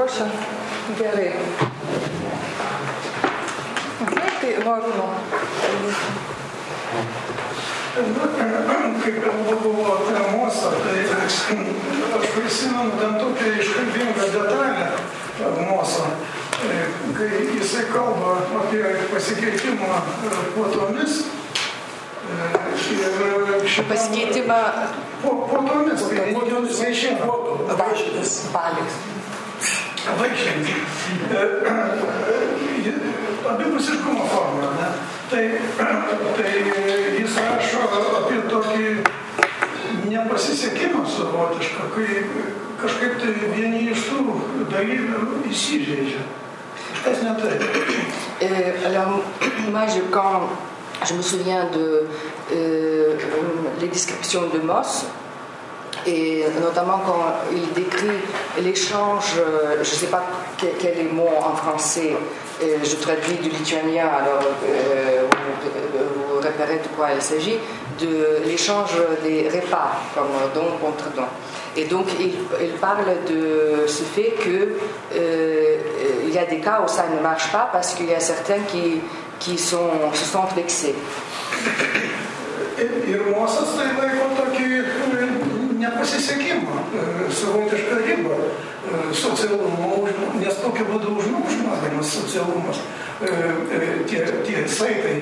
pasiruošę? Gerai. Tai noriu Kaip buvo apie Mosą, tai aš prisimenu ten tokią iškalbingą detalę Mosą, kai jisai kalba apie pasikeitimą puotomis. Pasikeitimą puotomis, kai religijos vaišina. Vaišinti. Abipusiškumo formą, ne? Tai jis rašo apie tokį nepasisekimą savotišką, kai kažkaip tai vieni iš tų dalyvių įsižeidžia. Kažkas ne taip. Alors, moi, quand je me souviens de les descriptions de Moss, et notamment quand il décrit l'échange, je ne sais pas quel est le mot en français, je traduis du lituanien, alors vous repérez de quoi il s'agit, de l'échange des repas, comme don contre don. Et donc il parle de ce fait qu'il y a des cas où ça ne marche pas parce qu'il y a certains qui se sentent vexés. Ir Mosas tai laiko tokį nepasisekimą, savotišką ribą socialumo, nes tokiu būdu užmazgamas socialumas, tie saitai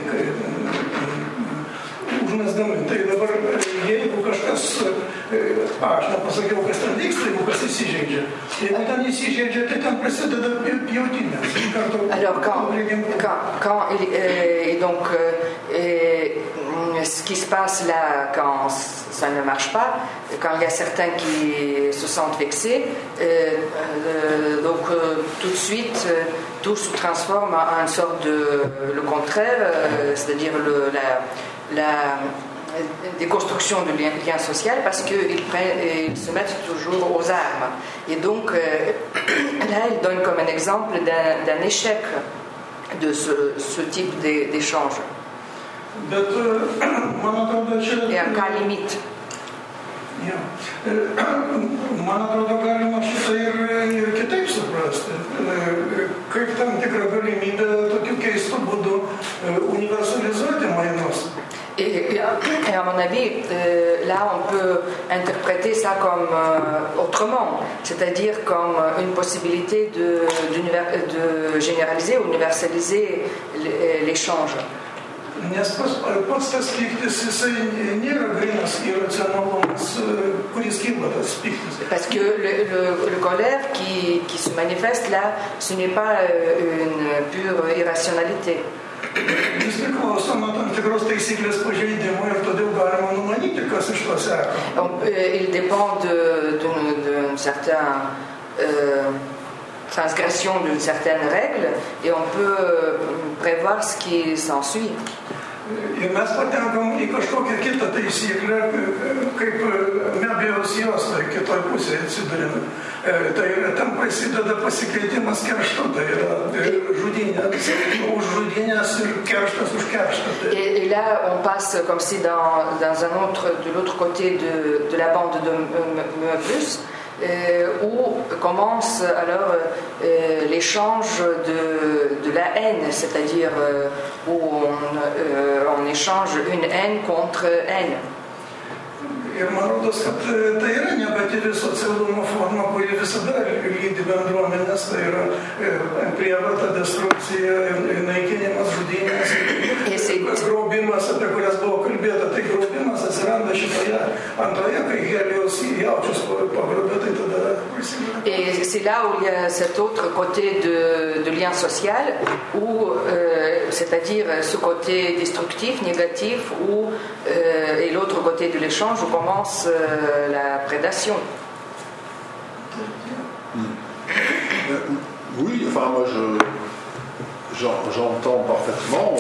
užmesdami. Tai dabar, jeigu kažkas, aš nepasakiau, kas ten vyksta, jeigu kas įsižeidžia. Jeigu ten įsižeidžia, tai ten prasideda pjautinės. Alors, ce qui se passe là quand ça ne marche pas, quand il y a certains qui se sentent vexés, tout de suite tout se transforme en une sorte de le contraire, c'est-à-dire la déconstruction du lien social, parce qu'ils se mettent toujours aux armes. Et donc là il donne comme un exemple d'un échec de ce type d'échange. Bet, man atrodo, čia... Et à quelle limite? Man atrodo, galima šitą ir kitaip suprasti. Kaip tam tikrą galimybę tokiu keistu būdu universalizuoti mainus. Et à mon avis, là on peut interpréter ça comme autrement, c'est-à-dire comme une possibilité de généraliser, universaliser l'échange. Nes pats tas pyktis, jisai nėra grynas irracionalumas, kuris kyla tas pyktis. Parce que le colère qui se manifeste là, ce n'est pas une pure irrationalité. Jis priklauso nuo tam tikros taisyklės pažeidimo ir todėl galima numanyti, kas iš to seka. Il dépend d'une certaine transgression d'une certaine règle et on peut prévoir ce qui s'ensuit. Ir mes patenkam į kažkokią kitą taisyklę, kaip Mebijos juostoje kitoj pusėje atsidurime. Tai ten prasideda pasikeitimas kerštu, tai yra žudynės už žudynės ir kerštas už kerštą. Et là, on passe comme si de l'autre côté de la bande de Moebius, où commence alors l'échange de la haine, c'est-à-dire où on échange une haine contre haine. Ir man rodos, kad tai yra negatyvi socialumo forma, kuri visada lydi bendruomenės, tai yra prievarta, destrukcija, naikinimas, žudynės, grobimas, apie kurias buvo kalbėta. Tai grobimas atsiranda šitoje antroje, kai Helijos jaučius pagrobė, tai tada prisimena. Et c'est là où il y a cet autre côté de lien social, où, c'est-à-dire ce côté destructif, négatif, et l'autre côté de l'échange, où commence la prédation. Oui, enfin moi j'entends parfaitement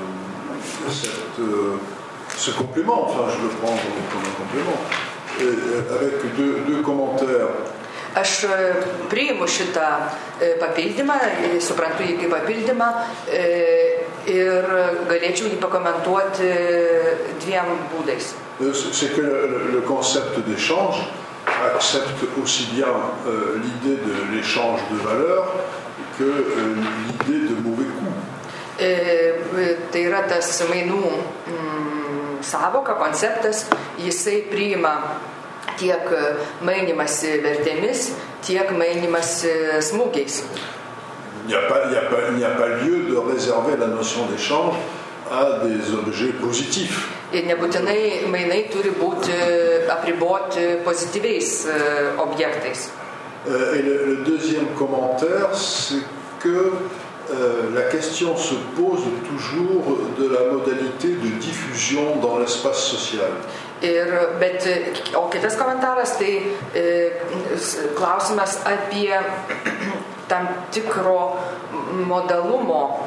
ce complément, enfin je le prends comme un complément, avec deux commentaires. Aš priimu šitą papildymą, suprantu jį kaip papildymą ir galėčiau jį pakomentuoti dviem būdais. C'est que le concept d'échange accepte aussi bien l'idée de l'échange de valeurs que l'idée de mauvais coups. Tai yra tas mainų savoka, konceptas, jisai priima tiek mainymasi vertėmis, tiek mainymasi smūgiais. Il n'y a pas lieu de réserver la notion d'échange à des objets positifs. Ir nebūtinai mainai turi būti apriboti pozityviais objektais. Et le deuxième commentaire, c'est que la question se pose toujours de la modalité de diffusion dans l'espace social. O kitas komentaras, tai klausimas apie tam tikro modalumo,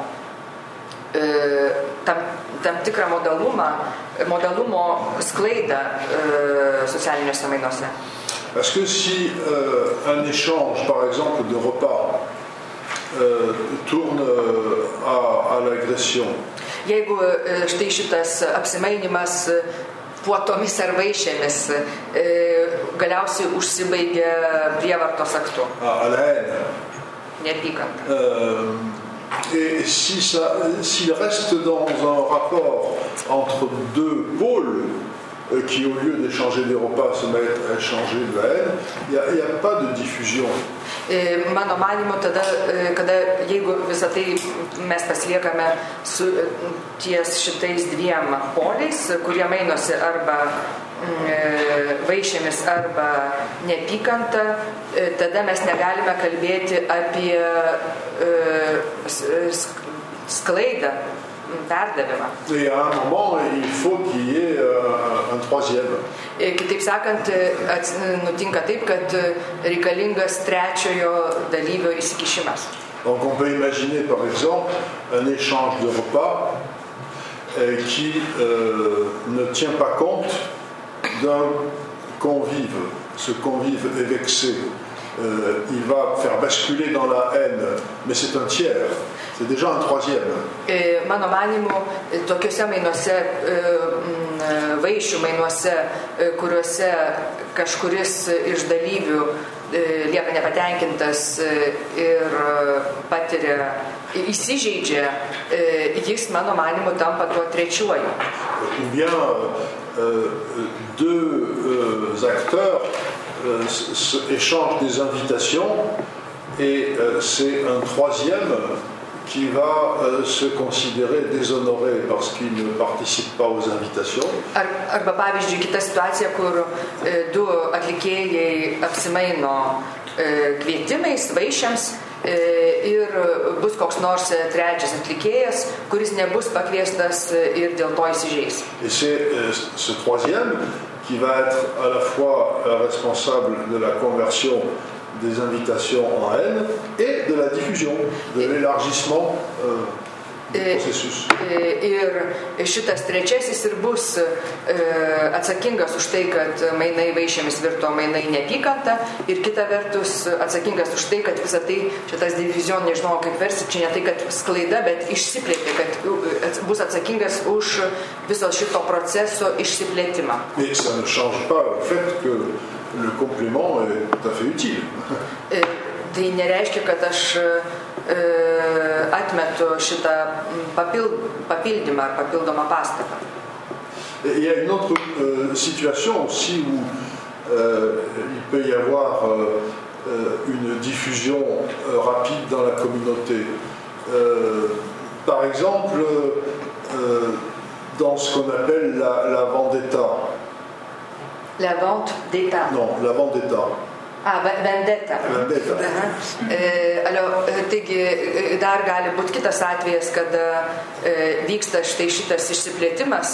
tam tikrą modalumo sklaidą socialiniuose mainuose. Parce que si un échange, par exemple, de repas tourne à l'agression. Jeigu štai šitas apsimainimas puotomis ar vaišėmis galiausiai užsibaigia prievartos aktu. À la haine. Neapykanta. Et s'il reste dans un rapport entre deux pôles qui, au lieu d'échanger des repas, se mettent à échanger de la haine, il n'y a pas de diffusion. Mano manimu, tada, jeigu visą tai mes pasiliekame ties šitais dviem poliais, kurie mainosi arba vaišėmis arba neapykanta, tada mes negalime kalbėti apie sklaidą, perdavimą. Et à un moment, il faut qu'il y ait un troisième. Kitaip sakant, nutinka taip, kad reikalingas trečiojo dalyvio įsikišimas. Donc on peut imaginer par exemple un échange de repas qui ne tient pas compte d'un convive. Ce convive est vexé. Il va faire basculer dans la haine, mais c'est un tiers. C'est déjà un troisième. Mano manimu, tokiuose mainuose, vaišių mainuose, kuriuose kažkuris iš dalyvių lieka nepatenkintas ir patiria, įsižeidžia, jis, mano manimu, tampa tuo trečiuoju. Ou bien deux acteurs échangent des invitations et c'est un troisième qui va se considérer déshonoré parce qu'il ne participe pas aux invitations. Arba pavyzdžiui, kita situacija, kur du atlikėjai apsimaino kvietimais, vaišiams ir bus koks nors trečias atlikėjas, kuris nebus pakviestas ir dėl to įsižeis. Et c'est ce troisième qui va être à la fois responsable de la conversion des invitations en haine et de la diffusion, de l'élargissement du processus. Ir šitas trečiasis ir bus atsakingas už tai, kad mainai vaišėmis virto mainai neapykanta, ir kita vertus atsakingas už tai, kad visą tai, šitas divizion, nežinau kaip versti, čia ne tai, kad sklaida, bet išsiplėtė, kad bus atsakingas už viso šito proceso išsiplėtimą. Mais ça ne change pas le fait que le complément est tout à fait utile. Tai nereiškia, kad aš atmetu šitą papildymą ar papildomą pastabą. Il y a une autre situation aussi où il peut y avoir une diffusion rapide dans la communauté. Par exemple, dans ce qu'on appelle la vendetta. La vente d'État. Non, la vendetta. Ah, vendetta. Vendetta. Taigi, dar gali būti kitas atvejas, kada vyksta štai šitas išsiplėtimas,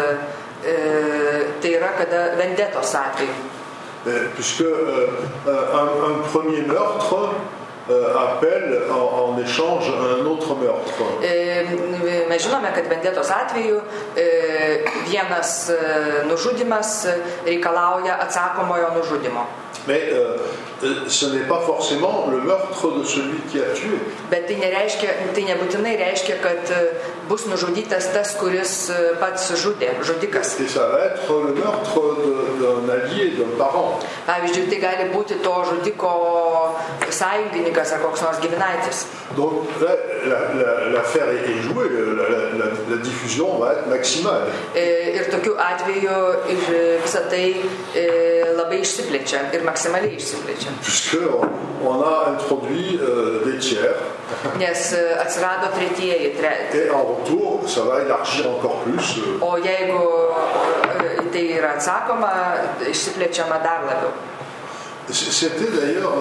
tai yra kada vendetos atveju. Puisque un premier meurtre appelle en échange un autre meurtre. Mes žinome, kad vendetos atveju vienas nužudymas reikalauja atsakomojo nužudymo. Mais ce n'est pas forcément le meurtre de celui qui a tué. Bet tai nebūtinai reiškia, kad bus nužudytas tas, kuris pats žudė, žudikas. Et ça va être le meurtre d'un allié, d'un parent. Pavyzdžiui, tai gali būti to žudiko sąjungininkas ar koks nors giminaitis. Donc là, l'affaire est jouée, la diffusion va être maximale. Ir tokiu atveju visą tai labai išsiplečia ir maksimaliai išsiplečia. Puisqu'on a introduit des tiers. Nes atsirado tretieji. Et en retour, ça va élargir encore plus. O jeigu tai yra atsakoma, išsiplečiama dar labiau. C'était d'ailleurs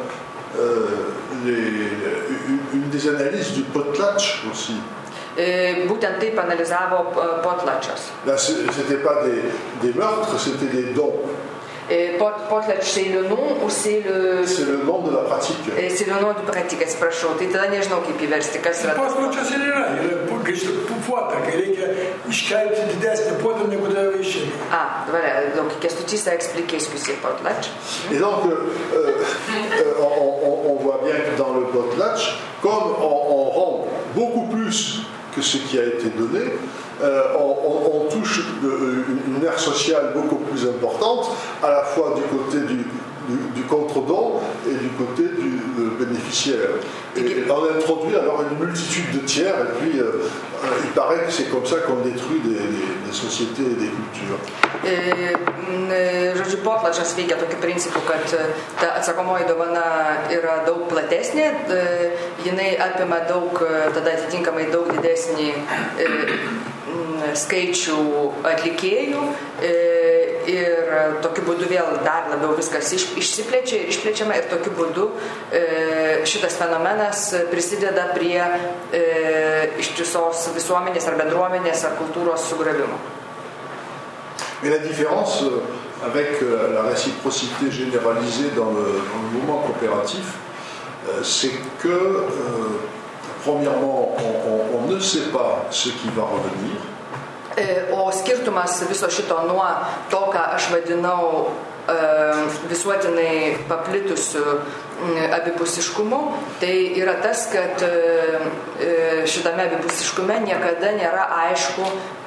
une des analyses du potlatch aussi. Būtent taip analizavo Potlatchas. Là, c'était pas des meurtres, c'était des dons. Potlatch, c'est le nom ou c'est le... C'est le nom de la pratique. C'est le nom de pratique, atsiprašau. Tai tada nežinau, kaip įversti, kas yra. Potlatchas ir yra puota, kai reikia iškelti didesnį puotą negu davė išėmė. Voilà. Donc, Kestutis a expliqué ce que c'est Potlatch. Et donc, on voit bien que dans le potlatch, comme on rend beaucoup plus que ce qui a été donné, on touche une aire sociale beaucoup plus importante, à la fois du côté du contre-don et du côté du bénéficiaire. Et on introduit alors une multitude de tiers, et puis il paraît que c'est comme ça qu'on détruit des sociétés et des cultures. Žodžiu, Potlatchas veikia tokiu principu, kad ta atsakomoji dovana yra daug platesnė, jinai apima daug, tada atitinkamai daug didesnį skaičių atlikėjų ir tokiu būdu vėl dar labiau viskas išsiplečia ir išplečiama ir tokiu būdu šitas fenomenas prisideda prie ištisos visuomenės ar bendruomenės ar kultūros sugravimo. Mais la différence avec la réciprocité généralisée dans le mouvement coopératif, c'est que premièrement, on ne sait pas ce qui va revenir. O skirtumas viso šito nuo to, ką aš vadinau visuotinai paplitusiu abipusiškumu, tai yra tas, kad šitame abipusiškume niekada nėra aišku,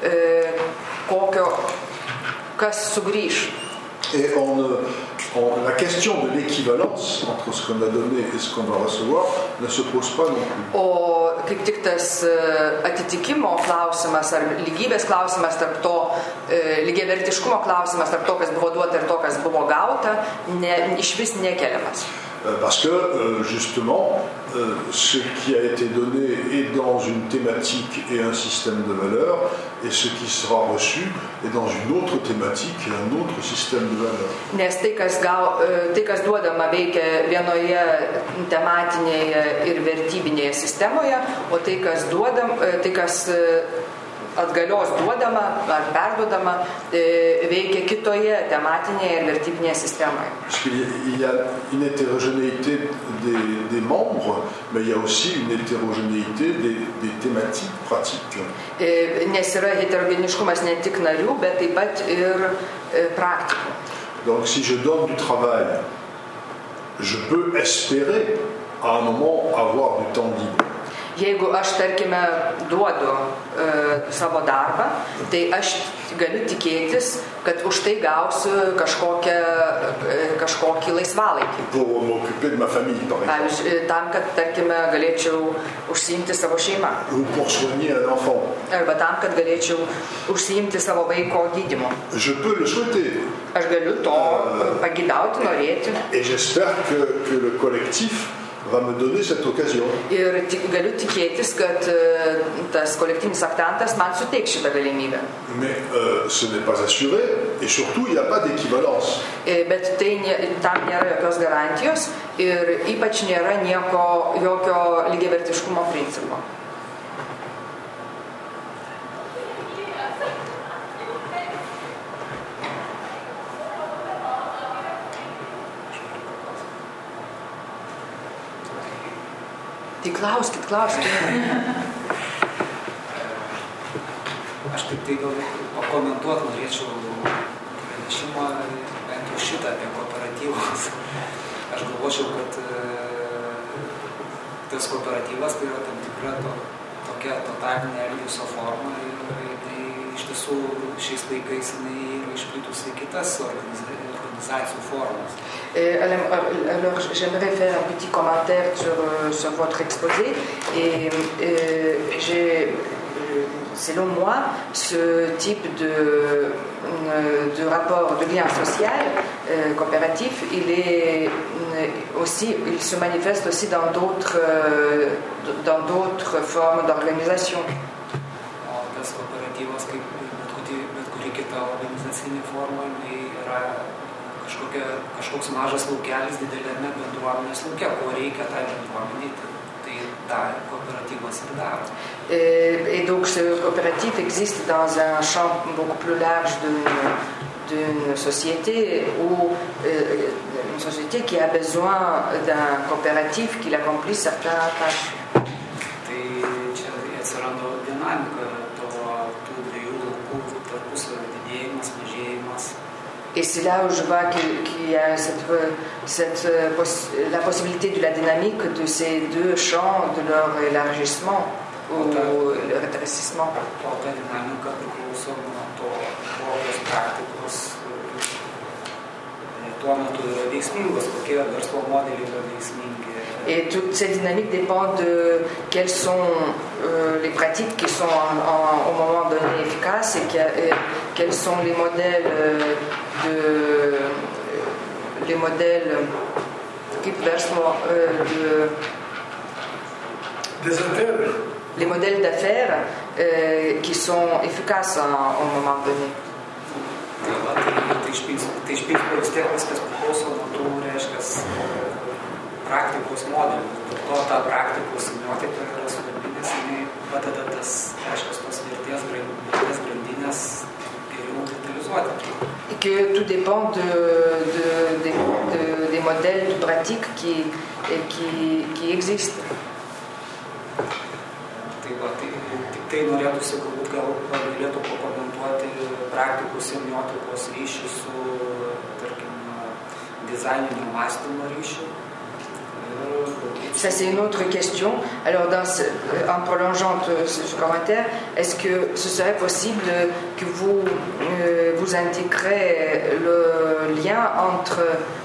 kas sugrįš. Et la question de l'équivalence entre ce qu'on a donné et ce qu'on va recevoir ne se pose pas non plus. O kaip tik tas atitikimo klausimas ar lygybės klausimas tarp to, lygiavertiškumo klausimas tarp to, kas buvo duota ir to, kas buvo gauta, iš vis nekeliamas. Parce que justement, ce qui a été donné est dans une thématique et un système de valeurs, et ce qui sera reçu est dans une autre thématique et un autre système de valeurs. Nes tai, kas duodama veikia vienoje tematinėje ir vertybinėje sistemoje, o tai, kas atgalios duodama ar perduodama, veikia kitoje tematinėje ir vertybinėje sistemoje. Il y a une hétérogénéité des membres, mais il y a aussi une hétérogénéité des thématiques pratiques. Nes yra heterogeniškumas ne tik narių, bet taip pat ir praktikų. Donc si je donne du travail, je peux espérer à un moment avoir du temps libre. Jeigu aš, tarkime, duodu savo darbą, tai aš galiu tikėtis, kad už tai gausiu kažkokį laisvalaikį. Pour m'occuper de ma famille, par exemple. Pavyzdžiui, tam, kad, tarkime, galėčiau užsiimti savo šeimą. Ou pour soigner un enfant. Arba tam, kad galėčiau užsiimti savo vaiko gydymu. Je peux le souhaiter. Aš galiu to pagidauti, norėti. Et j'espère que le collectif va me donner cette occasion. Ir galiu tikėtis, kad tas kolektyvinis aktantas man suteiks šitą galimybę. Mais ce n'est pas assuré et surtout il n'y a pas d'équivalence. Bet tam nėra jokios garantijos ir ypač nėra jokio lygiavertiškumo principo. Tai klauskit. Aš tik tai gal pakomentuoti norėčiau pranešimą, bent jau šitą apie kooperatyvus. aš galvočiau, kad tas kooperatyvas tai yra tam tikra tokia totalinė elgesio forma ir iš tiesų šiais laikais jinai yra išplitusi kitas organizacijų formas. Alors, j'aimerais faire un petit commentaire sur votre exposé et selon moi, ce type de rapport, de lien social coopératif, il se manifeste aussi dans d'autres formes d'organisation. Tas kooperatyvas, kaip bet kuri kita organizacinė forma, yra kažkoks mažas laukelis dideliame bendruomenės lauke, ko reikia tai bendruomeniai, tai tą coopérativas ir daro. Et donc ce coopératif existe dans un champ beaucoup plus large d'une société une société qui a besoin d'un coopératif qui accomplit certaines tâches. Tai čia atsiranda dinamika tų dviejų laukų tarpusavio didėjimas, mažėjimas. Et c'est là où je vois qu'il y a la possibilité de la dynamique de ces deux champs, de leur élargissement ou le rétrécissement. Ta dinamika priklauso nuo to, kokios praktikos tuo metu yra veiksmingos, kokie verslo modeliai yra veiksmingi. Et toute cette dynamique dépend de quelles sont les pratiques qui sont au moment donné efficaces et quels sont les modèles les modèles d'affaires qui sont efficaces au moment donné. Tai iš principo vis tiek viskas priklauso nuo tų, reiškia, praktikos modelių. To ta praktikos semiotika yra svarbi, nes jinai padeda tas, reiškia, tos vertės grandinės geriau detalizuoti. Et que tout dépend des modèles de pratique qui existent. Tai norėtųsi gal galėtų pakomentuoti praktikų semiotikos ryšį su, tarkim, dizaininio mąstymo ryšiu. Ça, c'est une autre question. Alors, en prolongeant ce commentaire, est-ce que ce serait possible que vous intégrez le lien entre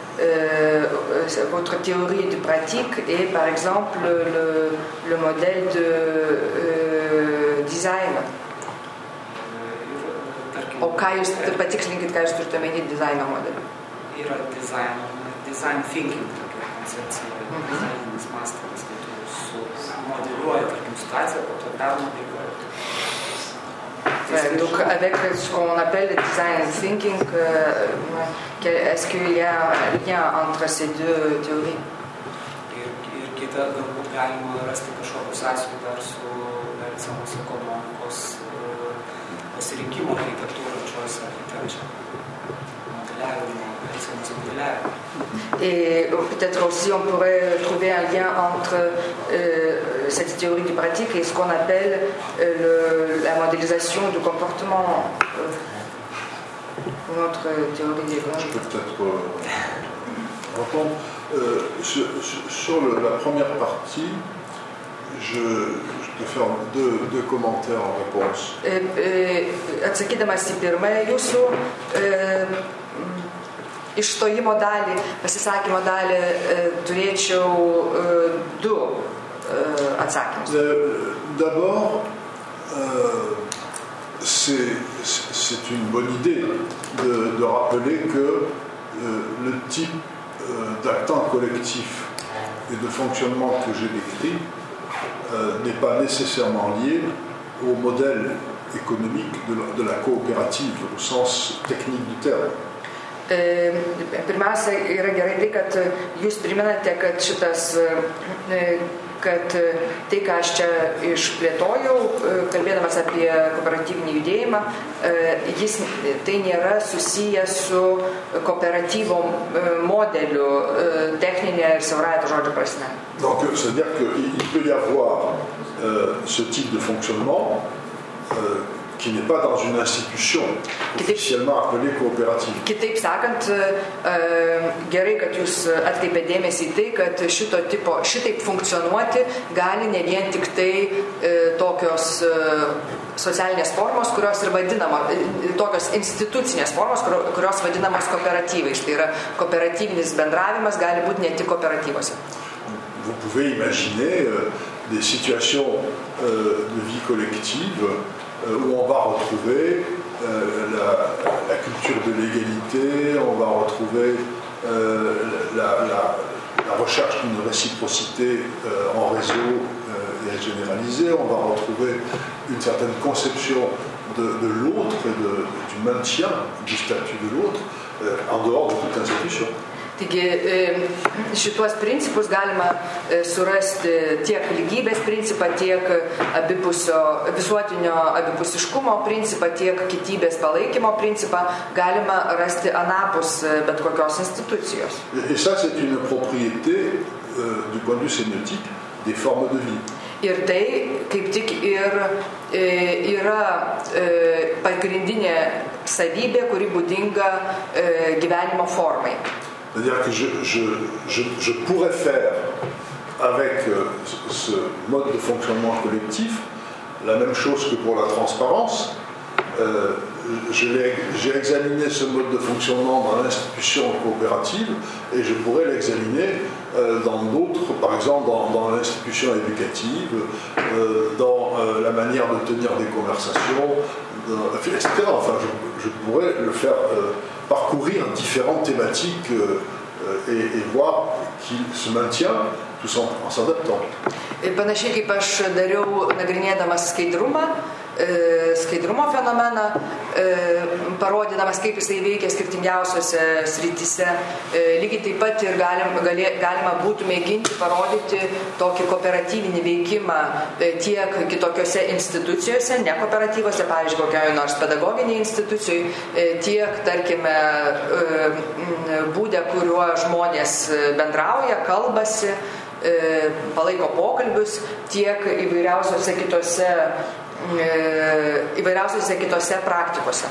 votre théorie de pratique et, par exemple, le modèle de design? O ką jūs patikslinkit, ką jūs turite omeny dizaino modeliu? Yra design thinking tokia koncepcija, dizaininis mąstymas, kai tu modeliuoji, tarkim, situaciją, po to permodeliuoji. Donc avec ce qu'on appelle le design thinking, est-ce qu'il y a un lien entre ces deux théories? Ir kita, galbūt galima rasti kažkokių sąsajų dar su elgsenos ekonomikos pasirinkimo architektūra, choice architecture, modeliavimo, elgsenos modeliavimo. Et peut-être aussi on pourrait trouver un lien entre cette théorie du pratique et ce qu'on appelle la modélisation du comportement, notre théorie des Je peux peut-être répondre. Sur la première partie, je peux faire deux commentaires en réponse. Atsakydamas į pirmąją jūsų išstojimo dalį, pasisakymo dalį, turėčiau du atsakymus. D'abord, c'est une bonne idée de rappeler que le type d'actant collectif et de fonctionnement que j'ai décrit n'est pas nécessairement lié au modèle économique de la coopérative au sens technique du terme. Pirmiausia, yra gerai tai, kad jūs primenate, kad tai, ką aš čia išplėtojau, kalbėdamas apie kooperatyvinį judėjimą, tai nėra susiję su kooperatyvo modeliu techninė ir siaurąja to žodžio prasme. Donc, c'est-à-dire qu'il peut y avoir ce type de fonctionnement qui n'est pas dans une institution officiellement appelée coopérative. Kitaip sakant, gerai, kad jūs atkreipėte dėmesį į tai, kad šitaip funkcionuoti gali ne vien tik tai tokios socialinės formos, kurios ir vadinamos, tokios institucinės formos, kurios vadinamos kooperatyvais. Tai yra kooperatyvinis bendravimas gali būti ne tik kooperatyvose. Vous pouvez imaginer des situations de vie collective où on va retrouver la culture de l'égalité, on va retrouver la recherche d'une réciprocité en réseau et généralisée, on va retrouver une certaine conception de l'autre et du maintien du statut de l'autre en dehors de toute institution. Taigi šituos principus galima surasti tiek lygybės principą, tiek visuotinio abipusiškumo principą, tiek kitybės palaikymo principą galima rasti anapus bet kokios institucijos. Et ça, c'est une propriété du point de vue sémiotique des formes de vie. Ir tai kaip tik ir yra pagrindinė savybė, kuri būdinga gyvenimo formai. C'est-à-dire que je pourrais faire avec ce mode de fonctionnement collectif la même chose que pour la transparence. J'ai examiné ce mode de fonctionnement dans l'institution coopérative et je pourrais l'examiner dans d'autres, par exemple dans l'institution éducative, dans la manière de tenir des conversations, etc. Enfin, je pourrais le faire parcourir différentes thématiques et voir qu'il se maintient tout en s'adaptant. Ir panašiai kaip aš dariau nagrinėdamas skaidrumo fenomeną, parodydamas, kaip jisai veikia skirtingiausiose srityse. Lygiai taip pat ir galima būtų mėginti parodyti tokį kooperatyvinį veikimą tiek kitokiose institucijose, ne kooperatyvose, pavyzdžiui, kokioje nors pedagoginėje institucijoje, tiek, tarkime, būde, kuriuo žmonės bendrauja, kalbasi, palaiko pokalbius, tiek įvairiausiose kitose praktikose.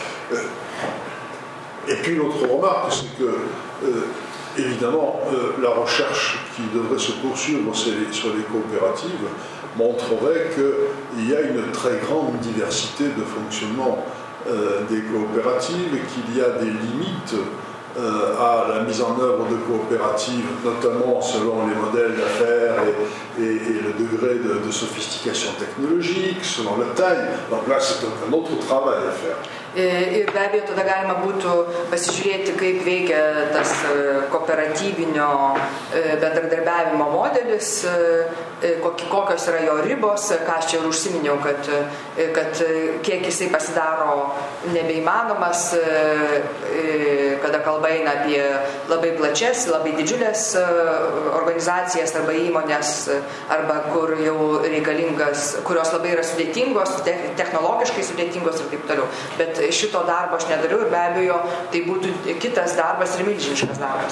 Et puis l'autre remarque, c'est que évidemment la recherche qui devrait se poursuivre sur les coopératives montrerait qu'il y a une très grande diversité de fonctionnement des coopératives et qu'il y a des limites à la mise en œuvre de coopératives, notamment selon les modèles d'affaires et le degré de sophistication technologique, selon la taille. Donc là, c'est un autre travail à faire. Ir be abejo, tada galima būtų pasižiūrėti, kaip veikia tas kooperatyvinio bendradarbiavimo modelis, kokios yra jo ribos, ką aš čia ir užsiminiau, kad kiek jisai pasidaro nebeįmanomas, kada kalba eina apie labai plačias, labai didžiulės organizacijas arba įmonės, arba kur jau reikalingas, kurios labai yra sudėtingos, technologiškai sudėtingos ir taip toliau. Bet šito darbo aš nedariau ir be abejo tai būtų kitas darbas ir milžiniškas darbas.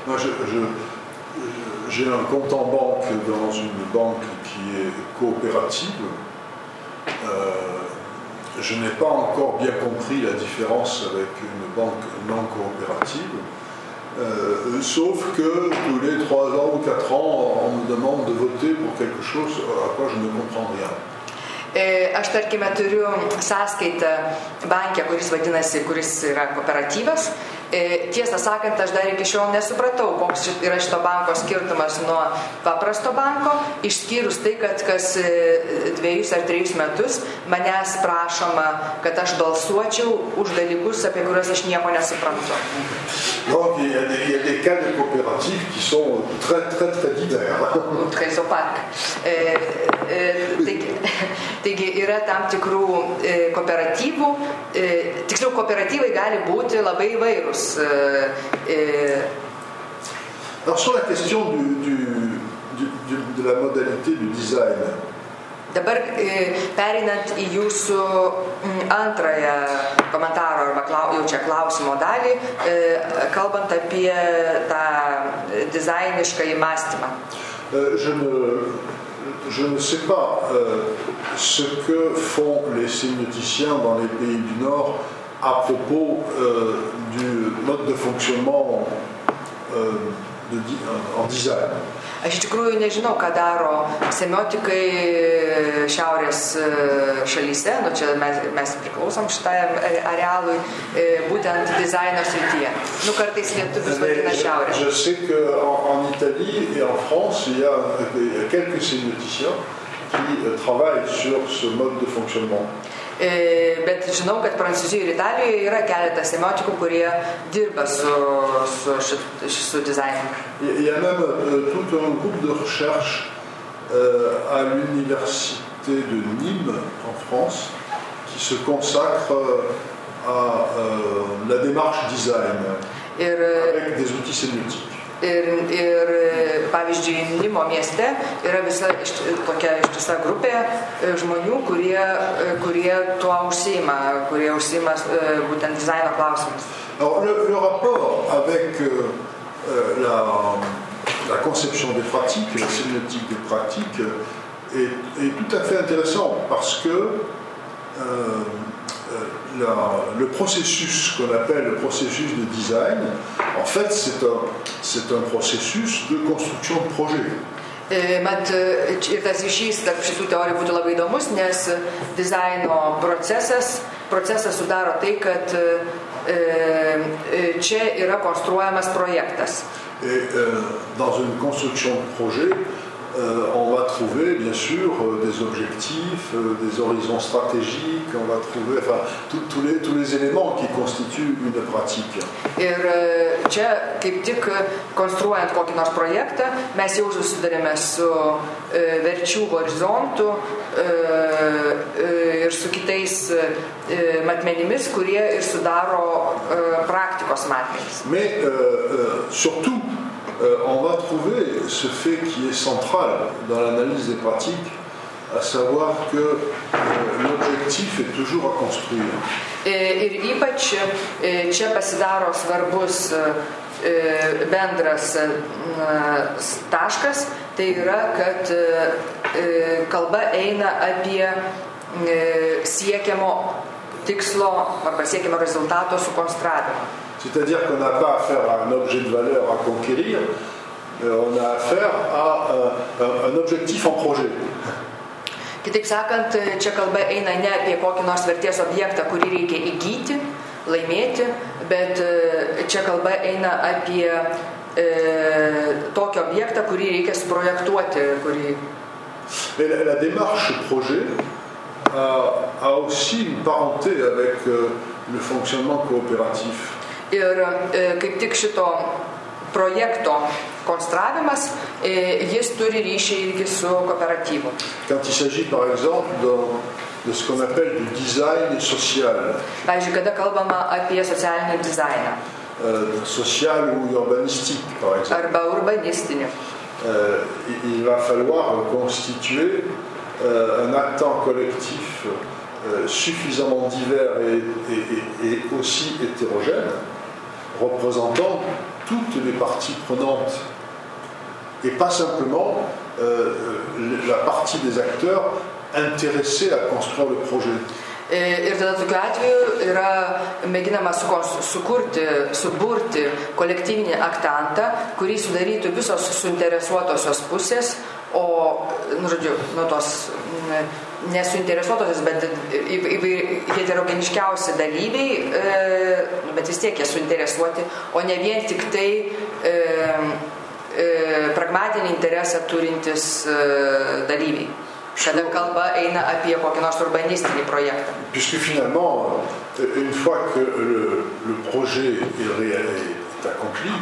J'ai un compte en banque dans une banque qui est coopérative. Je n'ai pas encore bien compris la différence avec une banque non coopérative. Sauf que tous les 3 ans ou 4 ans, on me demande de voter pour quelque chose à quoi je ne comprends rien. Aš, tarkime, turiu sąskaitą banke, kuris yra kooperatyvas. Tiesą sakant, aš dar iki šiol nesupratau, koks yra šito banko skirtumas nuo paprasto banko, išskyrus tai, kad kas 2 ar 3 metus manęs prašoma, kad aš balsuočiau už dalykus, apie kuriuos aš nieko nesuprantu. Donc, il y a des cas de coopératives qui sont très, très, très divers. Très opaques. Taigi yra tam tikrų kooperatyvų, tiksliau kooperatyvai gali būti labai įvairūs. Alors sur la question de la modalité du design. Dabar pereinant į jūsų antrąją komentaro arba jau čia klausimo dalį, kalbant apie tą dizainišką įmąstymą. je ne sais pas ce que font les sémioticiens dans les pays du Nord à propos du mode de fonctionnement en design. Aš iš tikrųjų nežinau, ką daro semiotikai šiaurės šalyse, nu čia mes priklausom šitajam arealui, būtent dizaino srityje. Nu kartais lietuvius vadina šiaurė. Je sais qu'en Italie et en France, il y a quelques sémioticiens qui travaillent sur ce mode de fonctionnement. Bet žinau, kad Prancūzijoje ir Italijoje yra keletas semiotikų, kurie dirba su dizainu. Il y a même tout un groupe de recherche à l'université de Nîmes en France qui se consacre à la démarche design avec des outils sémiotiques. Ir pavyzdžiui, Nimo mieste yra tokia ištisa grupė žmonių, kurie tuo užsiima, būtent dizaino klausimus. Alors, le rapport avec la conception des pratiques, la sémiotique des pratiques, est tout à fait intéressant parce que le processus qu'on appelle le processus de design, en fait, c'est un processus de construction de projet. Mat ir tas ryšys tarp šitų teorijų būtų labai įdomus, nes dizaino procesas sudaro tai, kad čia yra konstruojamas projektas. Et dans une construction de projet, on va trouver bien sûr des objectifs, des horizons stratégiques, on va trouver tous les éléments qui constituent une pratique. Ir čia kaip tik konstruojant kokį nors projektą, mes jau susidarėme su verčių horizontu ir su kitais matmenimis, kurie ir sudaro praktikos matmenis. Mais surtout on va trouver ce fait qui est central dans l'analyse des pratiques, à savoir que l'objectif est toujours à construire. Ir ypač čia pasidaro svarbus bendras taškas, tai yra, kad kalba eina apie siekiamo tikslo arba siekiamo rezultato sukonstravimą. C'est-à-dire qu'on n'a pas affaire à un objet de valeur à conquérir, on a affaire à un objectif en projet. Kitaip sakant, čia kalba eina ne apie kokį nors vertės objektą, kurį reikia įgyti, laimėti, bet čia kalba eina apie tokį objektą, kurį reikia suprojektuoti. La démarche projet a aussi une parenté avec le fonctionnement coopératif. Ir kaip tik šito projekto konstravimas, jis turi ryšį irgi su kooperatyvu. Quand il s'agit par exemple de ce qu'on appelle du design social. Pavyzdžiui, kada kalbama apie socialinį dizainą. Social ou urbanistique par exemple. Arba urbanistinį. Il va falloir constituer un actant collectif suffisamment divers et aussi hétérogène, représentant toutes les parties prenantes et pas simplement la partie des acteurs intéressés à construire le projet. Ir tada tokiu atveju yra mėginama suburti kolektyvinį aktantą, kurį sudarytų visos suinteresuotosios pusės, o, tos nesuinteresuotosios, bet heterogeniškiausi dalyviai, bet vis tiek jie suinteresuoti, o ne vien tik tai pragmatinį interesą turintis dalyviai. Kada kalba eina apie kokį nors urbanistinį projektą. Puisque finalement, une fois que le projet est accompli,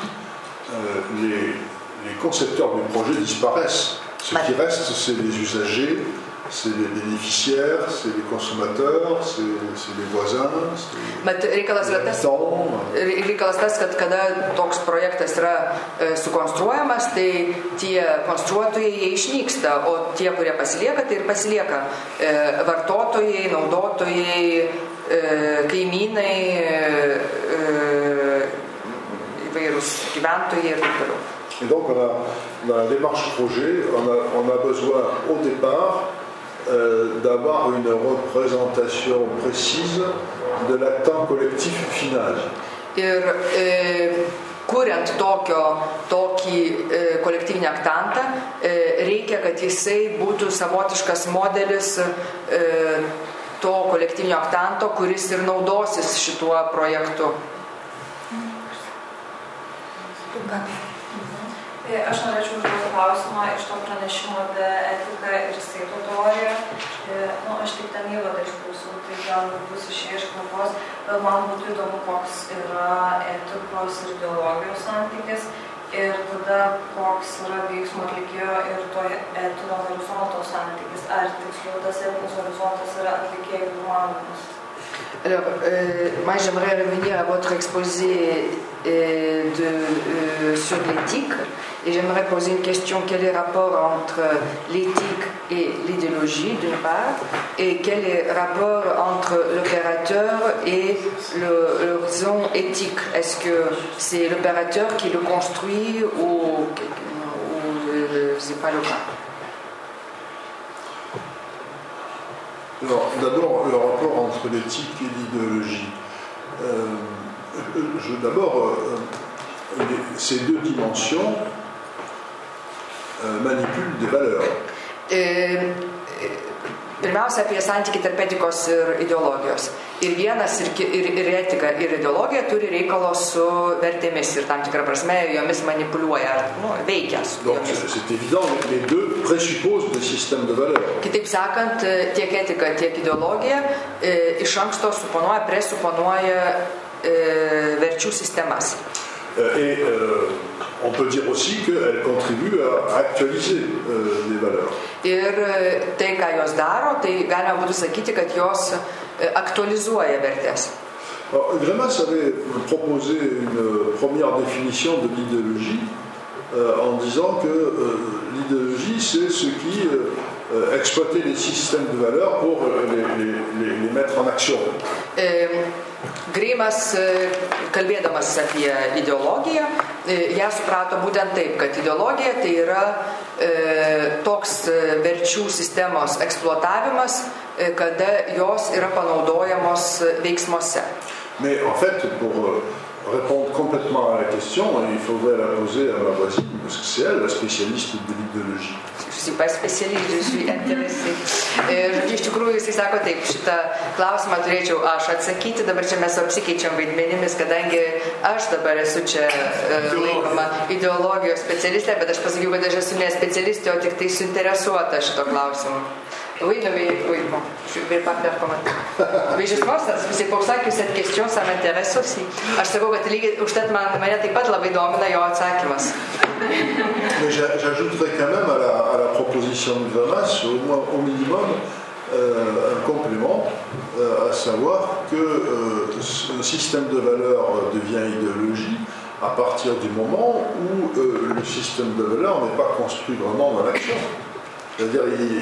les concepteurs du projet disparaissent. Ce qui reste, c'est les usagers, c'est les bénéficiaires, c'est les consommateurs, c'est les voisins, c'est les habitants. Reikalas tas, kad kada toks projektas yra sukonstruojamas, tai tie konstruotojai jie išnyksta, o tie, kurie pasilieka, tai ir pasilieka vartotojai, naudotojai, kaimynai, įvairūs gyventojai ir taip toliau. Et donc dans la démarche projet, on a besoin au départ d'avoir une représentation précise de l'actant collectif final. Ir kuriant tokį kolektyvinį aktantą, reikia, kad jisai būtų savotiškas modelis to kolektyvinio aktanto, kuris ir naudosis šituo projektu. Aš norėčiau užduoti klausimą iš to pranešimo apie etiką ir stato teoriją. Aš tik ten įvadą išklausiau, tai gal bus išėję iš kalbos, bet man būtų įdomu, koks yra etikos ir ideologijos santykis ir tada koks yra veiksmo atlikėjo ir to etinio horizonto santykis. Ar tiksliau tas etinis horizontas yra atlikėjų įmanomas? Alors, moi j'aimerais revenir à votre exposé sur l'éthique et j'aimerais poser une question. Quel est le rapport entre l'éthique et l'idéologie d'une part et quel est le rapport entre l'opérateur et l'horizon éthique? Est-ce que c'est l'opérateur qui le construit ou c'est pas le cas? Alors, d'abord, le rapport entre l'éthique et l'idéologie. D'abord, ces deux dimensions manipulent des valeurs. Pirmiausia, apie santykį tarp etikos ir ideologijos. Ir vienas, ir etika, ir ideologija turi reikalo su vertėmis ir tam tikrą prasme jomis manipuliuoja, veikia su jomis. C'est évident, les deux présupposent des systèmes de valeurs. Kitaip sakant, tiek etika, tiek ideologija iš anksto presuponuoja verčių sistemas. Et on peut dire aussi qu'elles contribuent à actualiser les valeurs. Ir tai, ką jos daro, tai galima būtų sakyti, kad jos aktualizuoja vertės. Greimas avait proposé une première définition de l'idéologie en disant que l'idéologie, c'est ce qui exploitait les systèmes de valeurs pour les mettre en action. Greimas, kalbėdamas apie ideologiją, ją suprato būtent taip, kad ideologija tai yra toks verčių sistemos eksploatavimas, kada jos yra panaudojamos veiksmuose. Mais en fait, pour répondre complètement à la question, il faudrait la poser à ma voisine, parce que c'est elle la spécialiste de l'idéologie. Je suis pas spécialiste, je suis intéressée. Žodžiu, iš tikrųjų, jisai sako taip, šitą klausimą turėčiau aš atsakyti, dabar čia mes apsikeičiam vaidmenimis, kadangi aš dabar esu čia laikoma ideologijos specialistė, bet aš pasakiau, kad aš esu ne specialistė, o tik tai suinteresuota šito klausimu. Oui, bon, je ne vais pas faire commentaire. Mais justement, c'est pour ça que cette question, ça m'intéresse aussi. Aš sakau, kad lygiai užtat mane taip pat labai domina jo atsakymas. Mais j'ajouterais quand même à la proposition de Greimas, au minimum, un complément, à savoir que un système de valeurs devient idéologie à partir du moment où le système de valeurs n'est pas construit vraiment dans l'action. C'est-à-dire,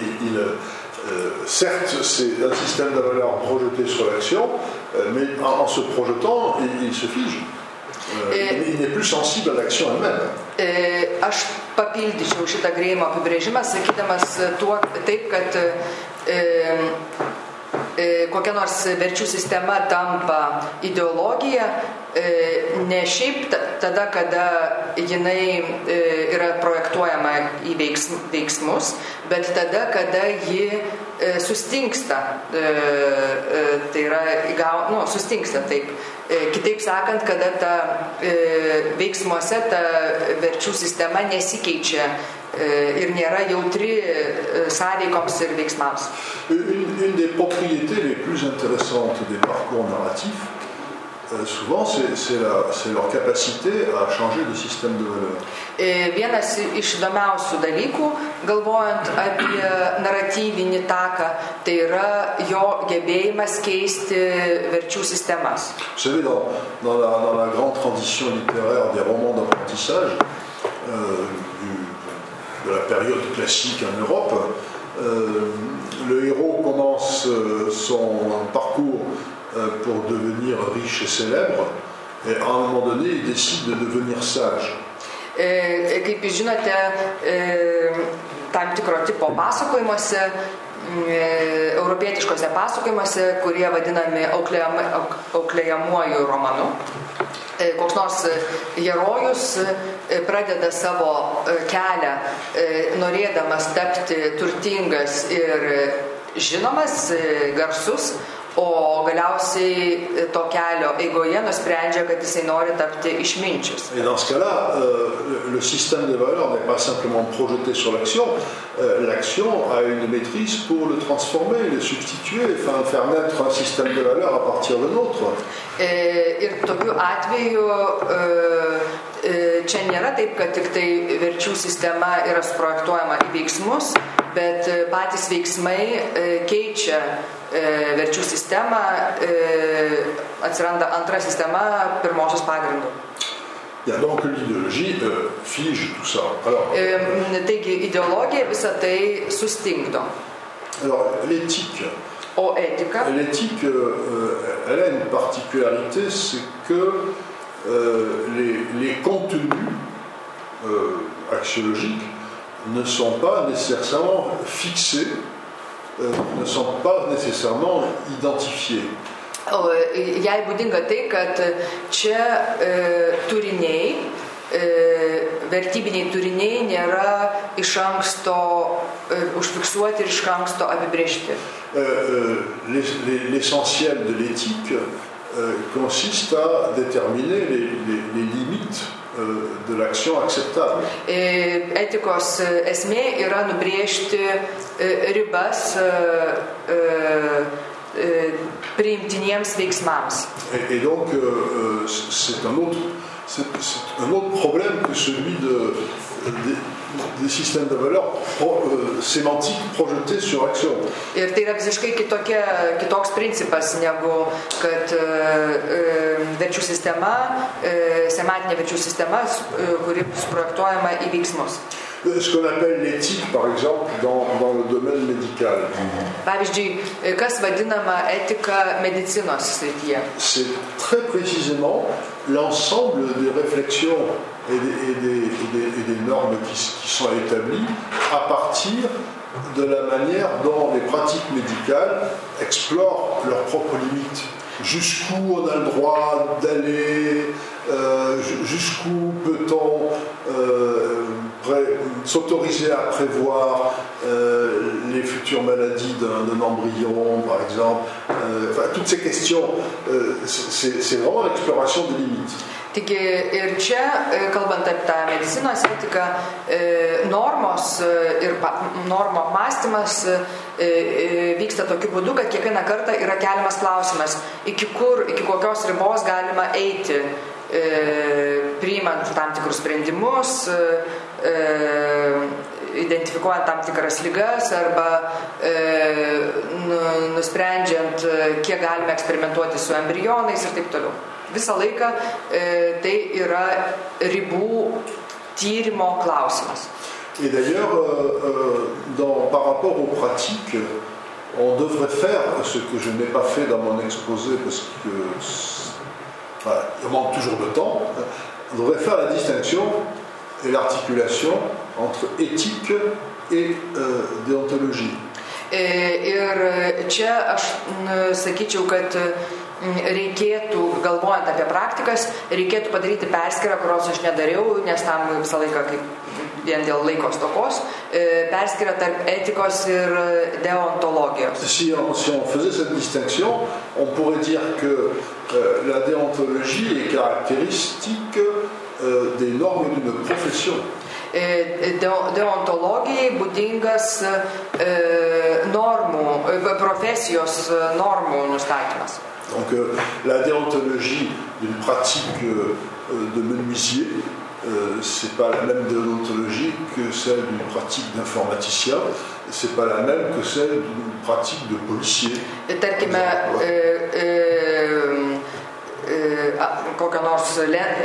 certes, c'est un système de valeurs projeté sur l'action, mais en se projetant, il se fige. Il n'est plus sensible à l'action elle-même. Aš papildyčiau šitą Greimo apibrėžimą, sakydamas taip, kad kokia nors verčių sistema tampa ideologija, ne šiaip tada, kada jinai yra projektuojama į veiksmus, bet tada, kada ji sustingsta, tai yra, sustingsta taip. Kitaip sakant, kada ta veiksmuose ta verčių sistema nesikeičia ir nėra jautri sąveikoms ir veiksmams. Une des propriétés les plus intéressantes des parcours narratifs, souvent, c'est leur capacité à changer de système de valeurs. Vienas iš įdomiausių dalykų, galvojant apie naratyvinį taką, tai yra jo gebėjimas keisti verčių sistemas. Vous savez, dans la grande tradition littéraire des romans d'apprentissage, de la période classique en Europe, le héros commence son parcours pour devenir riche et célèbre, et à un moment donné, il décide de devenir sage. Kaip jūs žinote, tam tikro tipo pasakojimuose, europietiškose pasakojimuose, kurie vadinami auklėjamuoju romanu, koks nors herojus pradeda savo kelią norėdamas tapti turtingas ir žinomas, garsus, o galiausiai to kelio eigoje nusprendžia, kad jisai nori tapti išminčius. Et dans ce cas-là, le système de valeurs n'est pas simplement projeté sur l'action. L'action a une maîtrise pour le transformer, le substituer, enfin faire naître un système de valeurs à partir d'un autre. Ir tokiu atveju čia nėra taip, kad tik tai verčių sistema yra suprojektuojama į veiksmus, bet patys veiksmai keičia verčių sistemą, atsiranda antra sistema pirmosios pagrindų. Il y a donc l'idéologie fige tout ça. Alors, taigi ideologija visą tai sustingdo. Alors l'éthique. O ética? L'éthique, elle a une particularité, c'est que les contenus axiologiques ne sont pas nécessairement fixés, ne sont pas nécessairement identifiés. Jai būdinga tai, kad čia turiniai, vertybiniai turiniai nėra iš anksto užfiksuoti ir iš anksto apibrėžti. L'essentiel de l'éthique consiste à déterminer les limites de l'action acceptable. Etikos esmė yra nubrėžti ribas priimtiniems veiksmams. Et donc c'est un autre problème que celui des systèmes de valeurs sémantiques projetés sur action. Ir tai yra visiškai kitoks principas negu kad verčių sistema, semantinė verčių sistema, kuri suprojektuojama į veiksmus. Ce qu'on appelle l'éthique, par exemple, dans le domaine médical. Pavyzdžiui, kas vadinama etika medicinos srityje? C'est très précisément l'ensemble des réflexions et des normes qui sont établies à partir de la manière dont les pratiques médicales explorent leurs propres limites. Jusqu'où on a le droit d'aller, jusqu'où peut-on s'autoriser à prévoir les futures maladies d'un embryon, par exemple. Enfin, toutes ces questions, c'est vraiment l'exploration des limites. Taigi ir čia, kalbant apie tą medicinos etiką, normos ir normų apmąstymas vyksta tokiu būdu, kad kiekvieną kartą yra keliamas klausimas, iki kokios ribos galima eiti, priimant tam tikrus sprendimus, identifikuojant tam tikras ligas arba nusprendžiant, kiek galime eksperimentuoti su embrionais ir taip toliau. Visą laiką tai yra ribų tyrimo klausimas. Et d'ailleurs, par rapport aux pratiques, on devrait faire ce que je n'ai pas fait dans mon exposé parce que il manque toujours de temps. On devrait faire la distinction et l'articulation entre éthique et déontologie. Ir čia aš sakyčiau, kad reikėtų, galvojant apie praktikas, reikėtų padaryti perskyrą, kurios aš nedariau, nes tam visą laiką, kaip vien dėl laiko stokos, perskyrą tarp etikos ir deontologijos. Si on faisait cette distinction, on pourrait dire que la déontologie est caractéristique des normes d'une profession. Deontologijai būdingas profesijos normų nustatymas. Donc la déontologie d'une pratique de menuisier, c'est pas la même déontologie que celle d'une pratique d'informaticien, c'est pas la même que celle d'une pratique de policier. Tarkime, kokio nors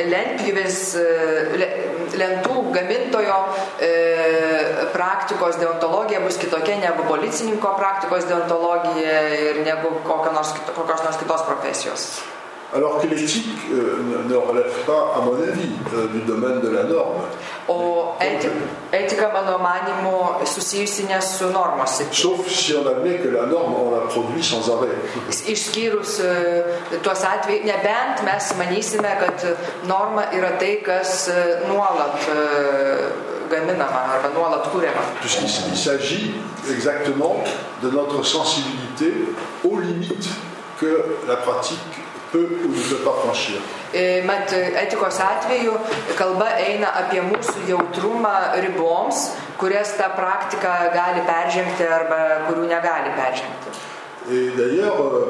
lentų gamintojo praktikos deontologija bus kitokia negu policininko praktikos deontologija ir negu kokios nors kitos profesijos. Alors que l'éthique ne relève pas, à mon avis, du domaine de la norme. O etika, mano manimu, susijusi ne su normos. Sauf si on admet que la norme, on la produit sans arrêt. Išskyrus tuos atvejus, nebent mes manysime, kad norma yra tai, kas nuolat gaminama arba nuolat kūriama. Puisqu'il s'agit exactement de notre sensibilité aux limites que la pratique peut ou ne peut pas franchir. Mat etikos atveju kalba eina apie mūsų jautrumą riboms, kurias ta praktika gali peržengti arba kurių negali peržengti. Et d'ailleurs,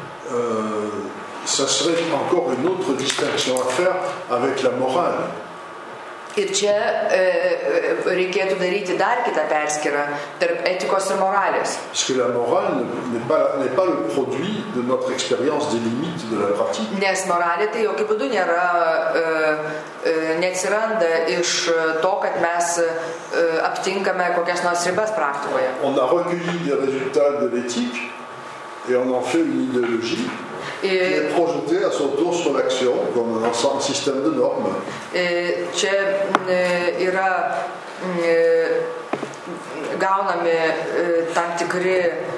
ça serait encore une autre distinction à faire avec la morale. Ir čia reikėtų daryti dar kitą perskyrą tarp etikos ir moralės. Parce que la morale n'est pas le produit de notre expérience des limites de la pratique. Nes moralė tai jokių būdų neatsiranda iš to, kad mes aptinkame kokias nors ribas praktikoje. On a recueilli des résultats de l'éthique et on en fait une idéologie qui est projetée à son tour sur l'action comme un système de normes. Čia yra gaunami tam tikri